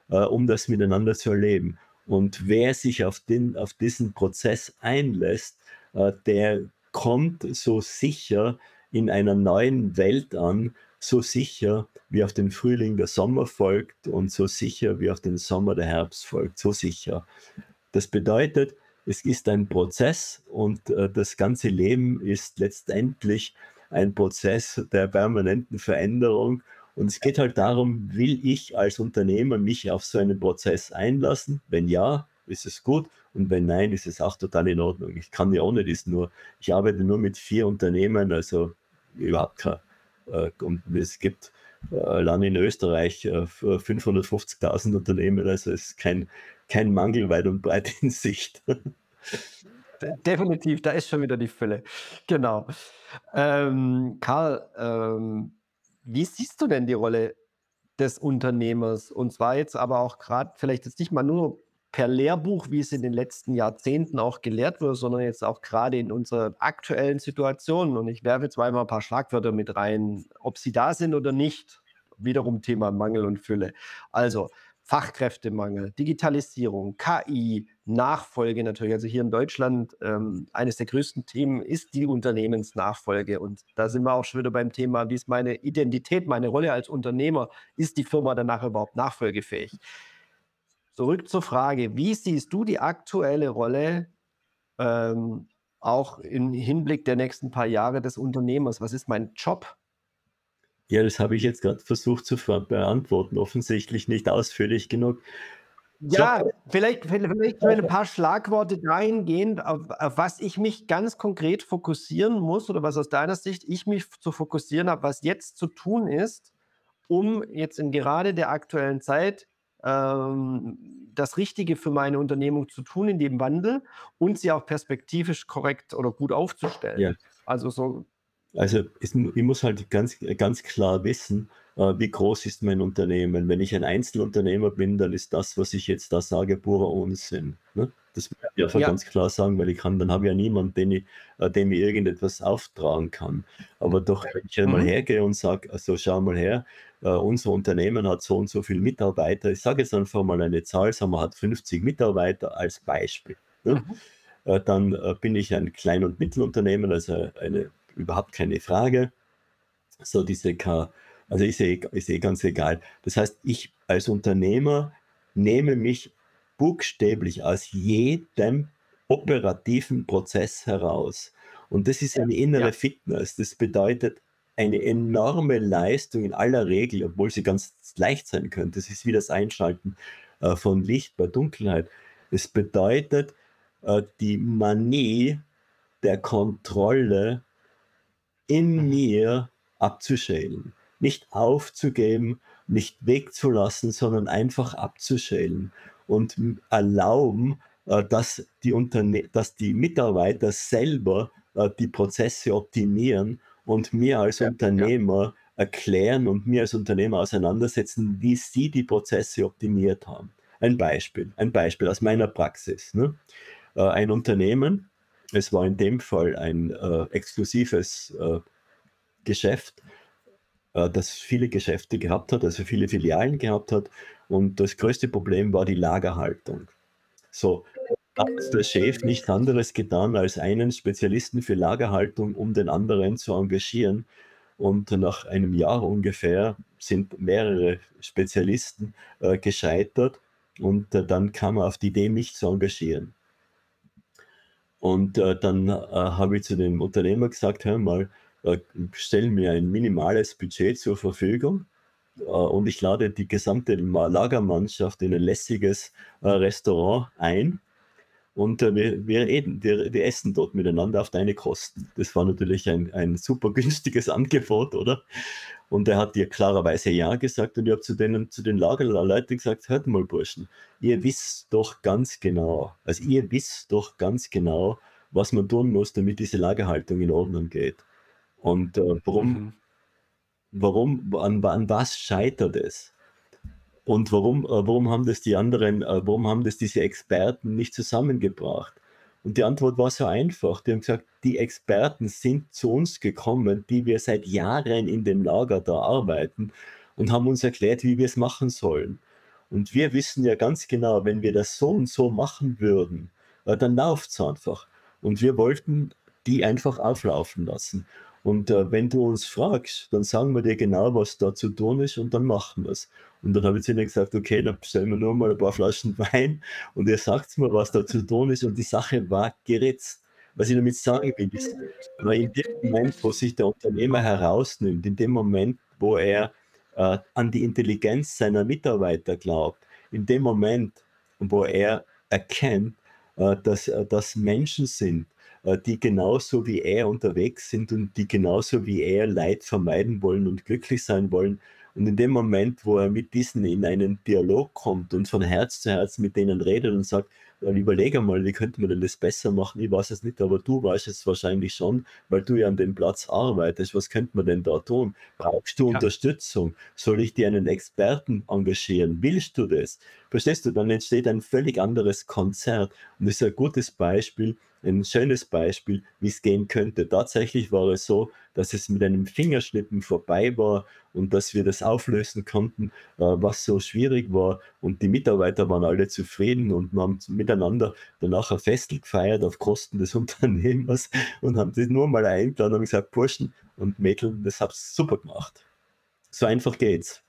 [SPEAKER 2] um das miteinander zu erleben. Und wer sich auf diesen Prozess einlässt, der kommt so sicher in einer neuen Welt an, so sicher wie auf den Frühling der Sommer folgt und so sicher wie auf den Sommer der Herbst folgt, so sicher. Das bedeutet, es ist ein Prozess und das ganze Leben ist letztendlich ein Prozess der permanenten Veränderung. Und es geht halt darum, will ich als Unternehmer mich auf so einen Prozess einlassen? Wenn ja, ist es gut. Und wenn nein, ist es auch total in Ordnung. Ich kann ja ohne das nur, ich arbeite nur mit 4 Unternehmen, also überhaupt kein, und es gibt allein in Österreich 550.000 Unternehmen, also es ist kein Mangel weit und breit in Sicht.
[SPEAKER 1] Definitiv, da ist schon wieder die Fülle. Genau. Karl, wie siehst du denn die Rolle des Unternehmers? Und zwar jetzt aber auch gerade vielleicht jetzt nicht mal nur per Lehrbuch, wie es in den letzten Jahrzehnten auch gelehrt wird, sondern jetzt auch gerade in unserer aktuellen Situation. Und ich werfe jetzt mal ein paar Schlagwörter mit rein, ob sie da sind oder nicht. Wiederum Thema Mangel und Fülle. Also Fachkräftemangel, Digitalisierung, KI, Nachfolge natürlich. Also hier in Deutschland eines der größten Themen ist die Unternehmensnachfolge. Und da sind wir auch schon wieder beim Thema, wie ist meine Identität, meine Rolle als Unternehmer? Ist die Firma danach überhaupt nachfolgefähig? Zurück zur Frage, wie siehst du die aktuelle Rolle auch im Hinblick der nächsten paar Jahre des Unternehmers? Was ist mein Job?
[SPEAKER 2] Ja, das habe ich jetzt gerade versucht zu beantworten, offensichtlich nicht ausführlich genug. Job,
[SPEAKER 1] Ja, vielleicht nur ein paar Schlagworte dahingehend, auf was ich mich ganz konkret fokussieren muss oder was aus deiner Sicht ich mich zu fokussieren habe, was jetzt zu tun ist, um jetzt in gerade der aktuellen Zeit das Richtige für meine Unternehmung zu tun in dem Wandel und sie auch perspektivisch korrekt oder gut aufzustellen.
[SPEAKER 2] ja,
[SPEAKER 1] Also so,
[SPEAKER 2] also ich muss halt ganz klar wissen, wie groß ist mein Unternehmen. Wenn ich ein Einzelunternehmer bin, dann ist das, was ich jetzt da sage, purer Unsinn. Ne? Das muss ich einfach
[SPEAKER 1] ja,
[SPEAKER 2] ganz klar sagen, weil dann habe ich ja niemanden, dem ich irgendetwas auftragen kann. Aber doch, wenn ich einmal
[SPEAKER 1] mhm,
[SPEAKER 2] hergehe und sage, also schau mal her, unser Unternehmen hat so und so viele Mitarbeiter. Ich sage jetzt einfach mal eine Zahl, sagen wir, hat 50 Mitarbeiter als Beispiel. Ne?
[SPEAKER 1] mhm,
[SPEAKER 2] Dann bin ich ein Klein- und Mittelunternehmen, also überhaupt keine Frage. So also ist eh ganz egal. Das heißt, ich als Unternehmer nehme mich buchstäblich aus jedem operativen Prozess heraus. Und das ist eine innere
[SPEAKER 1] ja,
[SPEAKER 2] Fitness. Das bedeutet eine enorme Leistung in aller Regel, obwohl sie ganz leicht sein könnte. Das ist wie das Einschalten von Licht bei Dunkelheit. Es bedeutet die Manie der Kontrolle in
[SPEAKER 1] mhm,
[SPEAKER 2] mir abzuschälen. Nicht aufzugeben, nicht wegzulassen, sondern einfach abzuschälen und erlauben, dass die Mitarbeiter selber die Prozesse optimieren und mir als
[SPEAKER 1] ja, ja,
[SPEAKER 2] Unternehmer erklären und mir als Unternehmer auseinandersetzen, wie sie die Prozesse optimiert haben. Ein Beispiel aus meiner Praxis. Ne? Ein Unternehmen, es war in dem Fall ein exklusives Geschäft, das viele Geschäfte gehabt hat, also viele Filialen gehabt hat. Und das größte Problem war die Lagerhaltung. So hat der Chef nichts anderes getan, als einen Spezialisten für Lagerhaltung um den anderen zu engagieren. Und nach einem Jahr ungefähr sind mehrere Spezialisten gescheitert. Und dann kam er auf die Idee, mich zu engagieren. Und dann habe ich zu dem Unternehmer gesagt, hör mal, stell mir ein minimales Budget zur Verfügung und ich lade die gesamte Lagermannschaft in ein lässiges Restaurant ein und wir essen dort miteinander auf deine Kosten. Das war natürlich ein super günstiges Angebot, oder? Und er hat dir klarerweise ja gesagt und ich habe zu den Lagerleuten gesagt, hört mal Burschen, ihr wisst doch ganz genau, also ihr wisst doch ganz genau, was man tun muss, damit diese Lagerhaltung in Ordnung geht. Und
[SPEAKER 1] mhm,
[SPEAKER 2] an was scheitert es? Und warum haben das warum haben das diese Experten nicht zusammengebracht? Und die Antwort war so einfach. Die haben gesagt, die Experten sind zu uns gekommen, die wir seit Jahren in dem Lager da arbeiten und haben uns erklärt, wie wir es machen sollen. Und wir wissen ja ganz genau, wenn wir das so und so machen würden, dann läuft es einfach. Und wir wollten die einfach auflaufen lassen. Und wenn du uns fragst, dann sagen wir dir genau, was da zu tun ist und dann machen wir es. Und dann habe ich zu ihnen gesagt, okay, dann bestellen wir nur mal ein paar Flaschen Wein und ihr sagt mir, was da zu tun ist. Und die Sache war geritzt. Was ich damit sagen will, ist, weil in dem Moment, wo sich der Unternehmer herausnimmt, in dem Moment, wo er an die Intelligenz seiner Mitarbeiter glaubt, in dem Moment, wo er erkennt, dass das Menschen sind, die genauso wie er unterwegs sind und die genauso wie er Leid vermeiden wollen und glücklich sein wollen. Und in dem Moment, wo er mit diesen in einen Dialog kommt und von Herz zu Herz mit denen redet und sagt, überlege mal, wie könnte man denn das besser machen? Ich weiß es nicht, aber du weißt es wahrscheinlich schon, weil du ja an dem Platz arbeitest. Was könnte man denn da tun? Brauchst du
[SPEAKER 1] Ja.
[SPEAKER 2] Unterstützung? Soll ich dir einen Experten engagieren? Willst du das? Verstehst du? Dann entsteht ein völlig anderes Konzert. Und das ist ein gutes Beispiel, ein schönes Beispiel, wie es gehen könnte. Tatsächlich war es so, dass es mit einem Fingerschnippen vorbei war und dass wir das auflösen konnten, was so schwierig war. Und die Mitarbeiter waren alle zufrieden und wir haben miteinander danach ein Festel gefeiert auf Kosten des Unternehmers und haben das nur mal eingeladen und gesagt, Burschen und Mädchen, das habt ihr super gemacht. So einfach geht's.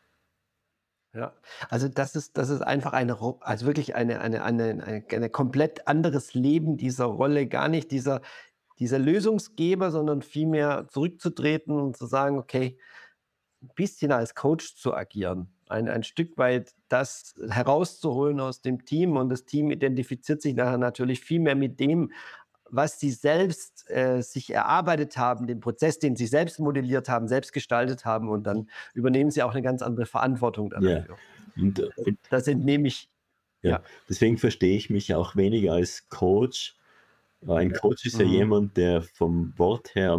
[SPEAKER 1] Ja, also das ist einfach also wirklich eine komplett anderes Leben dieser Rolle, gar nicht dieser Lösungsgeber, sondern vielmehr zurückzutreten und zu sagen: „Okay, ein bisschen als Coach zu agieren, ein Stück weit das herauszuholen aus dem Team“, und das Team identifiziert sich nachher natürlich viel mehr mit dem, was sie selbst, sich erarbeitet haben, den Prozess, den sie selbst modelliert haben, selbst gestaltet haben, und dann übernehmen sie auch eine ganz andere Verantwortung
[SPEAKER 2] Ja.
[SPEAKER 1] dafür.
[SPEAKER 2] Und,
[SPEAKER 1] Das entnehme ich,
[SPEAKER 2] ja,
[SPEAKER 1] ja.
[SPEAKER 2] deswegen verstehe ich mich auch weniger als Coach. Ein Coach ist ja
[SPEAKER 1] Mhm.
[SPEAKER 2] jemand, der vom Wort her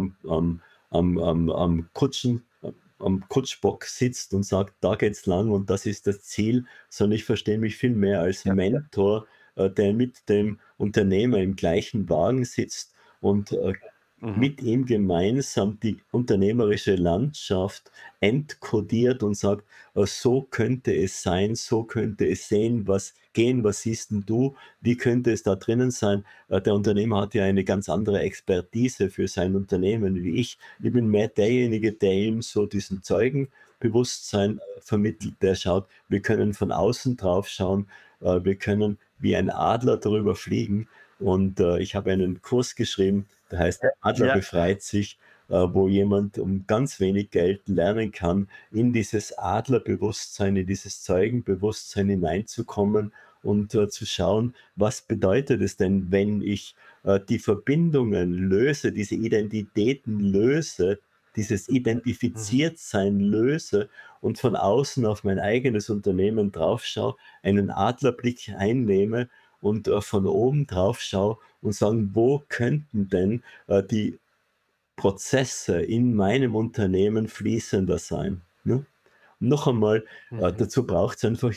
[SPEAKER 2] am Kutschbock sitzt und sagt, da geht's lang und das ist das Ziel, sondern ich verstehe mich viel mehr als
[SPEAKER 1] Ja.
[SPEAKER 2] Mentor, der mit dem Unternehmer im gleichen Wagen sitzt und
[SPEAKER 1] Mhm.
[SPEAKER 2] mit ihm gemeinsam die unternehmerische Landschaft entkodiert und sagt, so könnte es sein, so könnte es gehen, was siehst denn du, wie könnte es da drinnen sein? Der Unternehmer hat ja eine ganz andere Expertise für sein Unternehmen wie ich. Ich bin mehr derjenige, der ihm so diesen Zeugenbewusstsein vermittelt, der schaut, wir können von außen drauf schauen, wir können wie ein Adler darüber fliegen. Und ich habe einen Kurs geschrieben, der heißt Der Adler
[SPEAKER 1] Ja.
[SPEAKER 2] befreit sich, wo jemand um ganz wenig Geld lernen kann, in dieses Adlerbewusstsein, in dieses Zeugenbewusstsein hineinzukommen und zu schauen, was bedeutet es denn, wenn ich die Verbindungen löse, diese Identitäten löse, dieses
[SPEAKER 1] Mhm.
[SPEAKER 2] Identifiziertsein löse und von außen auf mein eigenes Unternehmen draufschaue, einen Adlerblick einnehme und von oben drauf schaue und sagen, wo könnten denn die Prozesse in meinem Unternehmen fließender sein? Ne? Noch einmal,
[SPEAKER 1] Mhm.
[SPEAKER 2] dazu braucht es einfach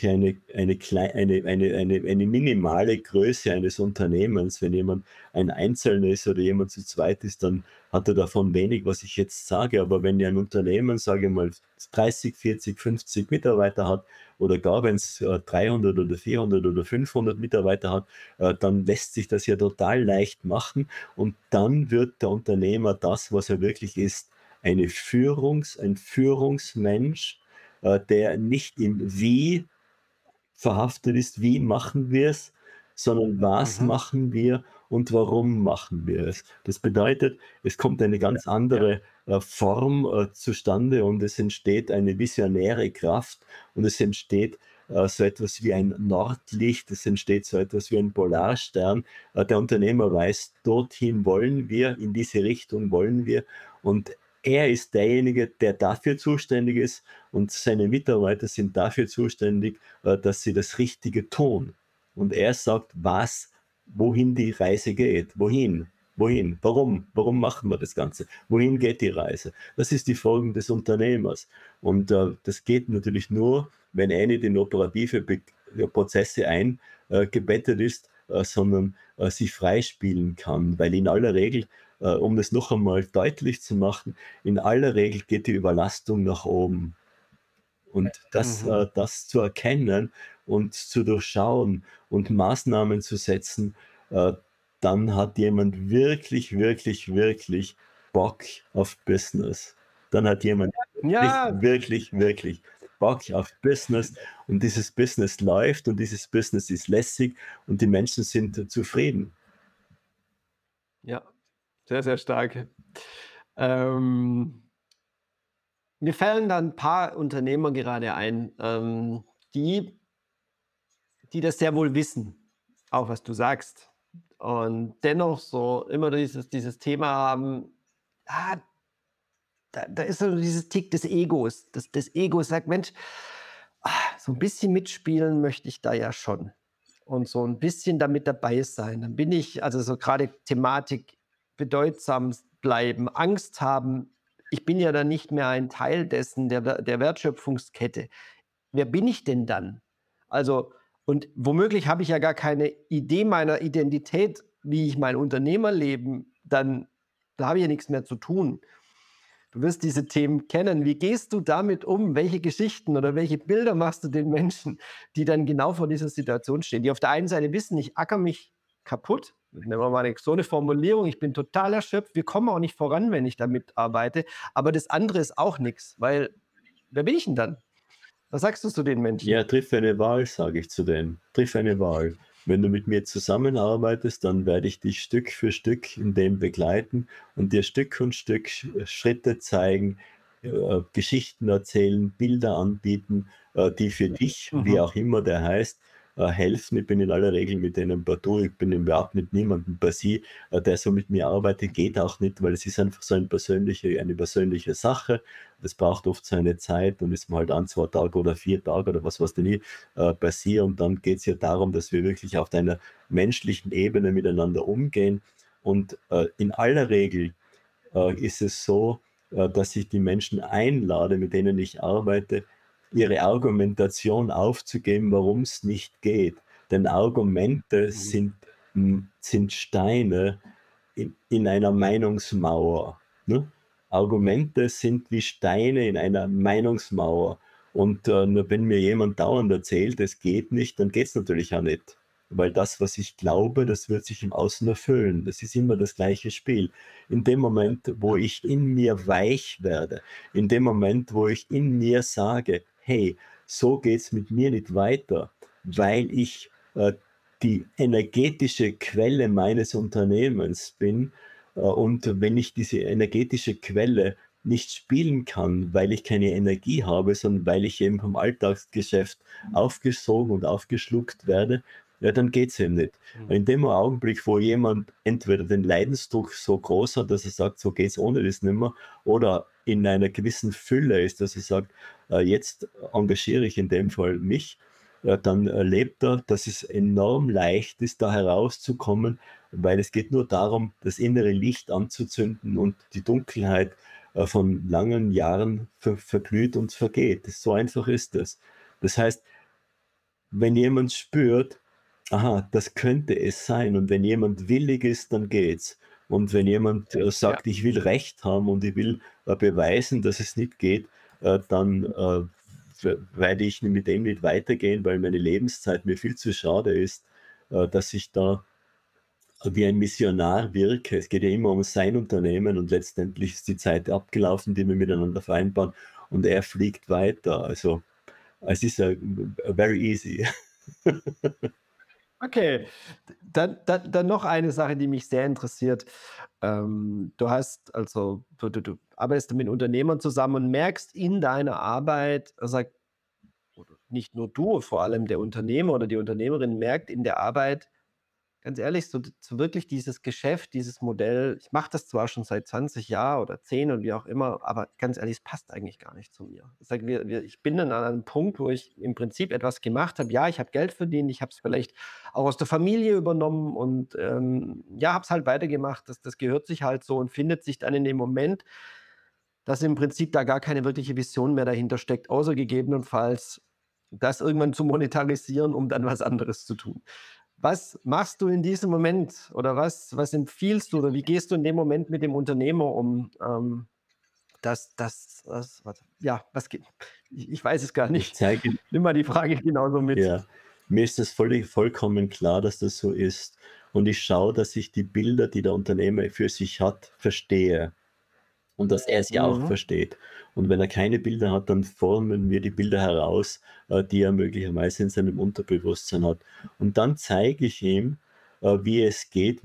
[SPEAKER 2] eine minimale Größe eines Unternehmens. Wenn jemand ein Einzelner ist oder jemand zu zweit ist, dann hat er davon wenig, was ich jetzt sage. Aber wenn ihr ein Unternehmen, sage ich mal, 30, 40, 50 Mitarbeiter hat oder gar wenn es 300 oder 400 oder 500 Mitarbeiter hat, dann lässt sich das ja total leicht machen. Und dann wird der Unternehmer das, was er wirklich ist, ein Führungsmensch, der nicht im Wie verhaftet ist, wie machen wir es, sondern was
[SPEAKER 1] Mhm.
[SPEAKER 2] machen wir und warum machen wir es. Das bedeutet, es kommt eine ganz
[SPEAKER 1] Ja.
[SPEAKER 2] andere Form zustande und es entsteht eine visionäre Kraft und es entsteht so etwas wie ein Nordlicht, es entsteht so etwas wie ein Polarstern. Der Unternehmer weiß, dorthin wollen wir, in diese Richtung wollen wir und er ist derjenige, der dafür zuständig ist und seine Mitarbeiter sind dafür zuständig, dass sie das Richtige tun. Und er sagt, wohin die Reise geht. Wohin? Warum machen wir das Ganze? Wohin geht die Reise? Das ist die Folge des Unternehmers. Und das geht natürlich nur, wenn er nicht in operative Prozesse eingebettet ist, sondern sich freispielen kann. Weil in aller Regel, um das noch einmal deutlich zu machen, in aller Regel geht die Überlastung nach oben. Und
[SPEAKER 1] Mhm.
[SPEAKER 2] das zu erkennen und zu durchschauen und Maßnahmen zu setzen, äh, dann hat jemand wirklich, wirklich, wirklich Bock auf Business. Dann hat jemand wirklich,
[SPEAKER 1] Ja,
[SPEAKER 2] wirklich, wirklich Bock auf Business und dieses Business läuft und dieses Business ist lässig und die Menschen sind zufrieden.
[SPEAKER 1] ja, sehr, sehr stark. Ähm, Mir fallen da ein paar Unternehmer gerade ein, die das sehr wohl wissen, auch was du sagst. Und dennoch so immer dieses Thema haben, ah, da ist so dieses Tick des Egos. Das Ego sagt: „Mensch, so ein bisschen mitspielen möchte ich da ja schon und so ein bisschen damit dabei sein.“ Dann bin ich also, so gerade Thematik bedeutsam bleiben, Angst haben. Ich bin ja dann nicht mehr ein Teil dessen, der Wertschöpfungskette. Wer bin ich denn dann? Also, und womöglich habe ich ja gar keine Idee meiner Identität, wie ich mein Unternehmerleben dann, da habe ich ja nichts mehr zu tun. Du wirst diese Themen kennen. Wie gehst du damit um? Welche Geschichten oder welche Bilder machst du den Menschen, die dann genau vor dieser Situation stehen? Die auf der einen Seite wissen, ich acker mich kaputt. Nehmen wir mal so eine Formulierung, ich bin total erschöpft, wir kommen auch nicht voran, wenn ich da mitarbeite. Aber das andere ist auch nichts, weil wer bin ich denn dann? Was sagst du zu den
[SPEAKER 2] Ja,
[SPEAKER 1] Menschen?
[SPEAKER 2] triff eine Wahl, sage ich zu denen. Triff eine Wahl. Wenn du mit mir zusammenarbeitest, dann werde ich dich Stück für Stück in dem begleiten und dir Stück und Stück Schritte zeigen, Geschichten erzählen, Bilder anbieten, die für dich, wie
[SPEAKER 1] Mhm.
[SPEAKER 2] auch immer der heißt, helfen. Ich bin in aller Regel mit denen partout, ich bin überhaupt mit niemandem per se, der so mit mir arbeitet, geht auch nicht, weil es ist einfach so eine persönliche Sache. Das braucht oft seine Zeit und ist mal halt 1, 2 Tage oder 4 Tage oder was weiß ich nie passiert. Und dann geht es ja darum, dass wir wirklich auf einer menschlichen Ebene miteinander umgehen. Und in aller Regel ist es so, dass ich die Menschen einlade, mit denen ich arbeite, ihre Argumentation aufzugeben, warum es nicht geht. Denn Argumente
[SPEAKER 1] Mhm.
[SPEAKER 2] sind Steine in einer Meinungsmauer. Ne? Argumente sind wie Steine in einer Meinungsmauer. Und nur wenn mir jemand dauernd erzählt, es geht nicht, dann geht es natürlich auch nicht. Weil das, was ich glaube, das wird sich im Außen erfüllen. Das ist immer das gleiche Spiel. In dem Moment, wo ich in mir weich werde, in dem Moment, wo ich in mir sage, hey, so geht es mit mir nicht weiter, weil ich die energetische Quelle meines Unternehmens bin. Und wenn ich diese energetische Quelle nicht spielen kann, weil ich keine Energie habe, sondern weil ich eben vom Alltagsgeschäft aufgesogen und aufgeschluckt werde, ja, dann geht es eben nicht.
[SPEAKER 1] Mhm.
[SPEAKER 2] In dem Augenblick, wo jemand entweder den Leidensdruck so groß hat, dass er sagt, so geht es ohne das nicht mehr, oder in einer gewissen Fülle ist, dass er sagt, jetzt engagiere ich in dem Fall mich, dann erlebt er, dass es enorm leicht ist, da herauszukommen, weil es geht nur darum, das innere Licht anzuzünden und die Dunkelheit von langen Jahren verglüht und vergeht. So einfach ist es. Das heißt, wenn jemand spürt, aha, das könnte es sein, und wenn jemand willig ist, dann geht's. Und wenn jemand
[SPEAKER 1] Ja.
[SPEAKER 2] sagt, ich will Recht haben und ich will beweisen, dass es nicht geht, dann werde ich mit dem nicht weitergehen, weil meine Lebenszeit mir viel zu schade ist, dass ich da wie ein Missionar wirke. Es geht ja immer um sein Unternehmen und letztendlich ist die Zeit abgelaufen, die wir miteinander vereinbaren, und er fliegt weiter. Also es ist very easy.
[SPEAKER 1] Okay, dann noch eine Sache, die mich sehr interessiert. Du hast also du arbeitest mit Unternehmern zusammen und merkst in deiner Arbeit, sagt oder nicht nur du, vor allem der Unternehmer oder die Unternehmerin merkt in der Arbeit, ganz ehrlich, so wirklich dieses Geschäft, dieses Modell, ich mache das zwar schon seit 20 Jahren oder 10 und wie auch immer, aber ganz ehrlich, es passt eigentlich gar nicht zu mir. Ich sage, ich bin dann an einem Punkt, wo ich im Prinzip etwas gemacht habe. Ja, ich habe Geld verdient, ich habe es vielleicht auch aus der Familie übernommen und, ja, habe es halt weitergemacht. Das gehört sich halt so und findet sich dann in dem Moment, dass im Prinzip da gar keine wirkliche Vision mehr dahinter steckt, außer gegebenenfalls das irgendwann zu monetarisieren, um dann was anderes zu tun. Was machst du in diesem Moment oder was empfiehlst du oder wie gehst du in dem Moment mit dem Unternehmer um, dass das was ja, was geht? Ich weiß es gar
[SPEAKER 2] Ich
[SPEAKER 1] nicht.
[SPEAKER 2] zeige
[SPEAKER 1] Nimm mal die Frage genauso mit.
[SPEAKER 2] Ja, mir ist das vollkommen klar, dass das so ist. Und ich schaue, dass ich die Bilder, die der Unternehmer für sich hat, verstehe und dass er sie auch
[SPEAKER 1] Mhm.
[SPEAKER 2] versteht. Und wenn er keine Bilder hat, dann formen wir die Bilder heraus, die er möglicherweise in seinem Unterbewusstsein hat. Und dann zeige ich ihm, wie es geht,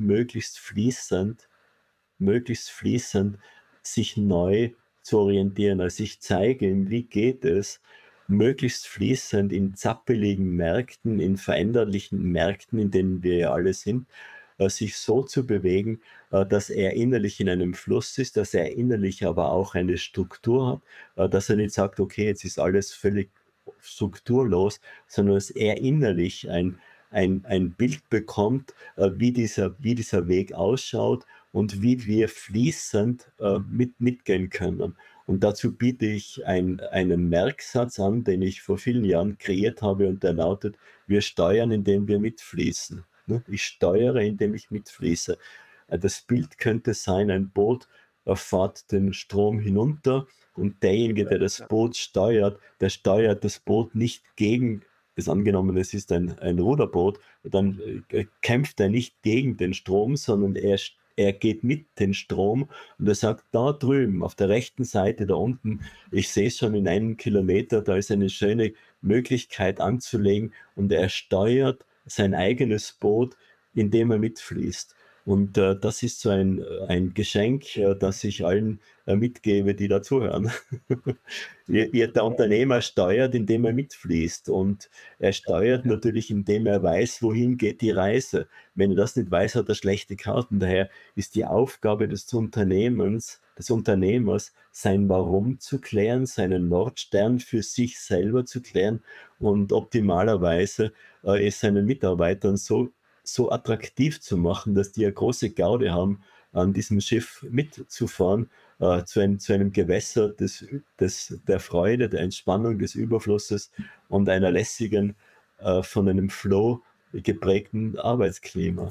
[SPEAKER 2] möglichst fließend sich neu zu orientieren. Also ich zeige ihm, wie geht es, möglichst fließend in zappeligen Märkten, in veränderlichen Märkten, in denen wir ja alle sind, sich so zu bewegen, dass er innerlich in einem Fluss ist, dass er innerlich aber auch eine Struktur hat, dass er nicht sagt, okay, jetzt ist alles völlig strukturlos, sondern dass er innerlich ein Bild bekommt, wie dieser Weg ausschaut und wie wir fließend mitgehen können. Und dazu biete ich einen Merksatz an, den ich vor vielen Jahren kreiert habe und der lautet, wir steuern, indem wir mitfließen. Ne? Ich steuere, indem ich mitfließe. Das Bild könnte sein, ein Boot fährt den Strom hinunter und derjenige, der das
[SPEAKER 1] Ja.
[SPEAKER 2] Boot steuert, der steuert das Boot nicht gegen das angenommen, es ist ein Ruderboot, dann kämpft er nicht gegen den Strom, sondern er geht mit den Strom und er sagt, da drüben auf der rechten Seite, da unten, ich sehe schon in einem Kilometer, da ist eine schöne Möglichkeit anzulegen und er steuert sein eigenes Boot, indem er mitfließt. Und das ist so ein Geschenk, das ich allen mitgebe, die da zuhören. Der Unternehmer steuert, indem er mitfließt und er steuert
[SPEAKER 1] Ja.
[SPEAKER 2] natürlich, indem er weiß, wohin geht die Reise. Wenn er das nicht weiß, hat er schlechte Karten. Daher ist die Aufgabe des Unternehmers, sein Warum zu klären, seinen Nordstern für sich selber zu klären und optimalerweise es seinen Mitarbeitern so attraktiv zu machen, dass die eine große Gaude haben, an diesem Schiff mitzufahren, zu einem Gewässer der Freude, der Entspannung, des Überflusses und einer lässigen, von einem Flow geprägten Arbeitsklima,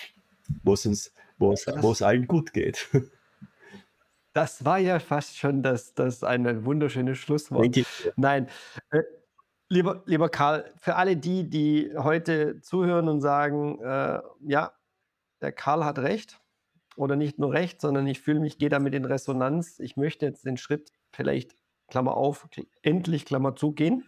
[SPEAKER 2] wo es
[SPEAKER 1] Das,
[SPEAKER 2] allen gut geht.
[SPEAKER 1] das war ja fast schon das ein wunderschönes Schlusswort.
[SPEAKER 2] Denke ich mir.
[SPEAKER 1] Nein, äh, lieber Karl, für alle die, die heute zuhören und sagen, ja, der Karl hat recht oder nicht nur recht, sondern ich fühle mich, gehe damit in Resonanz. Ich möchte jetzt den Schritt vielleicht, Klammer auf, endlich, Klammer zu, gehen.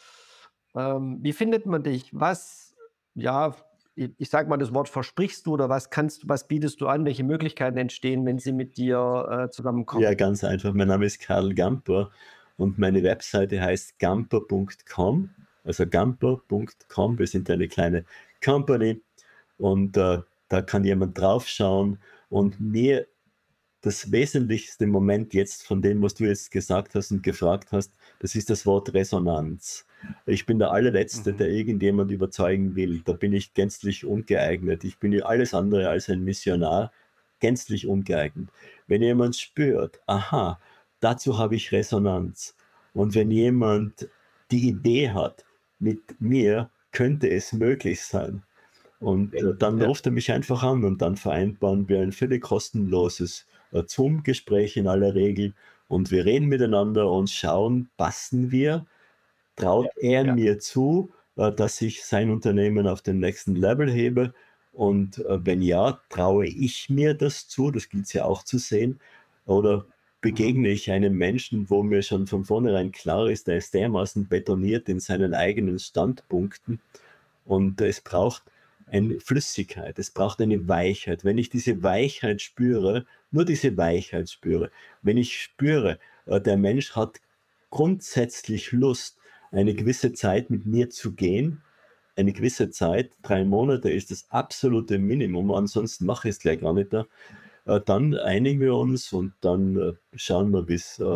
[SPEAKER 1] Wie findet man dich? Was, ja, ich sage mal das Wort versprichst du oder was bietest du an? Welche Möglichkeiten entstehen, wenn sie mit dir
[SPEAKER 2] Ja,
[SPEAKER 1] zusammenkommen?
[SPEAKER 2] ganz einfach. Mein Name ist Karl Gamper und meine Webseite heißt gamper.com. Also gamper.com. Wir sind eine kleine Company und da kann jemand draufschauen und mir das wesentlichste Moment jetzt von dem, was du jetzt gesagt hast und gefragt hast, das ist das Wort Resonanz. Ich bin der allerletzte,
[SPEAKER 1] Mhm.
[SPEAKER 2] der irgendjemand überzeugen will. Da bin ich gänzlich ungeeignet. Ich bin ja alles andere als ein Missionar, gänzlich ungeeignet. Wenn jemand spürt, aha, dazu habe ich Resonanz. Und wenn jemand die Idee hat, mit mir könnte es möglich sein, und dann
[SPEAKER 1] Ja.
[SPEAKER 2] ruft er mich einfach an und dann vereinbaren wir ein völlig kostenloses Zoom-Gespräch in aller Regel und wir reden miteinander und schauen, passen wir, traut er
[SPEAKER 1] Ja.
[SPEAKER 2] mir zu, dass ich sein Unternehmen auf den nächsten Level hebe und wenn ja, traue ich mir das zu, das gilt es ja auch zu sehen, oder
[SPEAKER 1] Mhm.
[SPEAKER 2] begegne ich einem Menschen, wo mir schon von vornherein klar ist, der ist dermaßen betoniert in seinen eigenen Standpunkten und es braucht eine Flüssigkeit, es braucht eine Weichheit. Wenn ich diese Weichheit spüre, nur diese Weichheit spüre, wenn ich spüre, der Mensch hat grundsätzlich Lust, eine gewisse Zeit mit mir zu gehen, eine gewisse Zeit, 3 Monate ist das absolute Minimum, ansonsten mache ich es gleich gar nicht da, dann einigen wir uns und dann schauen wir,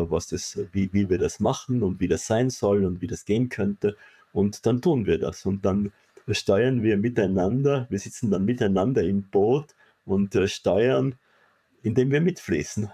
[SPEAKER 2] wie wir das machen und wie das sein soll und wie das gehen könnte. Und dann tun wir das. Und dann steuern wir miteinander, wir sitzen dann miteinander im Boot und steuern, indem wir mitfließen.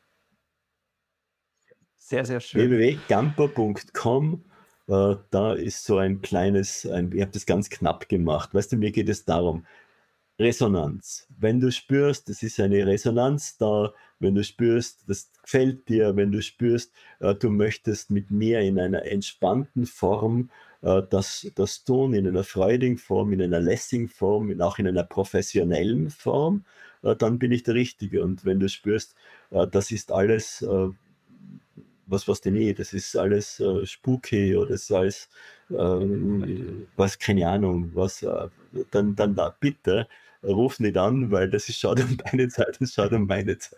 [SPEAKER 1] Sehr, sehr schön.
[SPEAKER 2] www.gamper.com, da ist so ein kleines, ich habe das ganz knapp gemacht. Weißt du, mir geht es darum, Resonanz. Wenn du spürst, es ist eine Resonanz da, wenn du spürst, das gefällt dir, wenn du spürst, du möchtest mit mir in einer entspannten Form das tun, in einer freudigen Form, in einer lässigen Form, auch in einer professionellen Form, dann bin ich der Richtige. Und wenn du spürst, das ist alles, was denn das ist alles spooky oder das ist alles, was, keine Ahnung, was, dann da bitte ruf nicht an, weil das ist schade um deine Zeit, das ist schade um meine Zeit.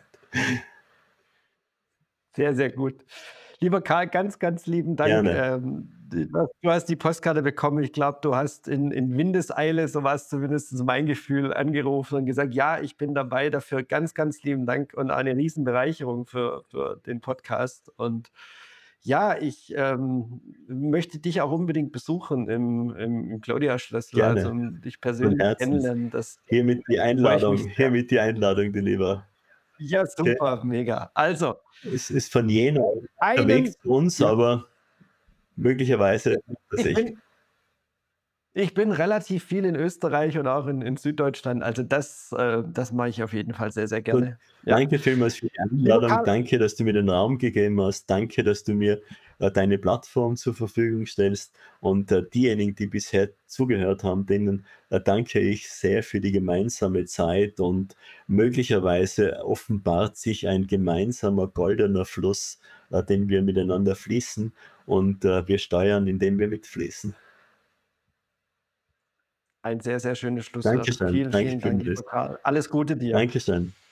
[SPEAKER 1] Sehr, sehr gut. Lieber Karl, ganz, ganz lieben Dank.
[SPEAKER 2] Gerne,
[SPEAKER 1] Du hast die Postkarte bekommen. Ich glaube, du hast in Windeseile, so war es zumindest mein Gefühl, angerufen und gesagt: „Ja, ich bin dabei." Dafür ganz, ganz lieben Dank und eine Riesenbereicherung für den Podcast. Und ja, ich, möchte dich auch unbedingt besuchen im Claudia-Schlössl, also,
[SPEAKER 2] gerne,
[SPEAKER 1] dich
[SPEAKER 2] von
[SPEAKER 1] persönlich
[SPEAKER 2] Herzens.
[SPEAKER 1] kennenlernen. Das
[SPEAKER 2] Hiermit
[SPEAKER 1] freue ich mich sehr.
[SPEAKER 2] die Einladung, du Lieber.
[SPEAKER 1] Ja,
[SPEAKER 2] Okay.
[SPEAKER 1] super, mega. Also,
[SPEAKER 2] Es ist von Jena unterwegs
[SPEAKER 1] einen
[SPEAKER 2] zu uns,
[SPEAKER 1] ja,
[SPEAKER 2] aber möglicherweise das
[SPEAKER 1] ich
[SPEAKER 2] ich.
[SPEAKER 1] bin Ich bin relativ viel in Österreich und auch in Süddeutschland. Also das mache ich auf jeden Fall sehr, sehr
[SPEAKER 2] Gut,
[SPEAKER 1] gerne. Ja.
[SPEAKER 2] danke vielmals für die
[SPEAKER 1] Lieber
[SPEAKER 2] Einladung.
[SPEAKER 1] Karl,
[SPEAKER 2] Danke, dass du mir den Raum gegeben hast. Danke, dass du mir deine Plattform zur Verfügung stellst. Und diejenigen, die bisher zugehört haben, denen danke ich sehr für die gemeinsame Zeit. Und möglicherweise offenbart sich ein gemeinsamer goldener Fluss, den wir miteinander fließen. Und wir steuern, indem wir mitfließen.
[SPEAKER 1] ein sehr, sehr schönes Schlusswort.
[SPEAKER 2] Dankeschön.
[SPEAKER 1] Vielen,
[SPEAKER 2] Danke
[SPEAKER 1] vielen Dank, lieber
[SPEAKER 2] vielmals.
[SPEAKER 1] Karl. Alles Gute dir.
[SPEAKER 2] Dankeschön.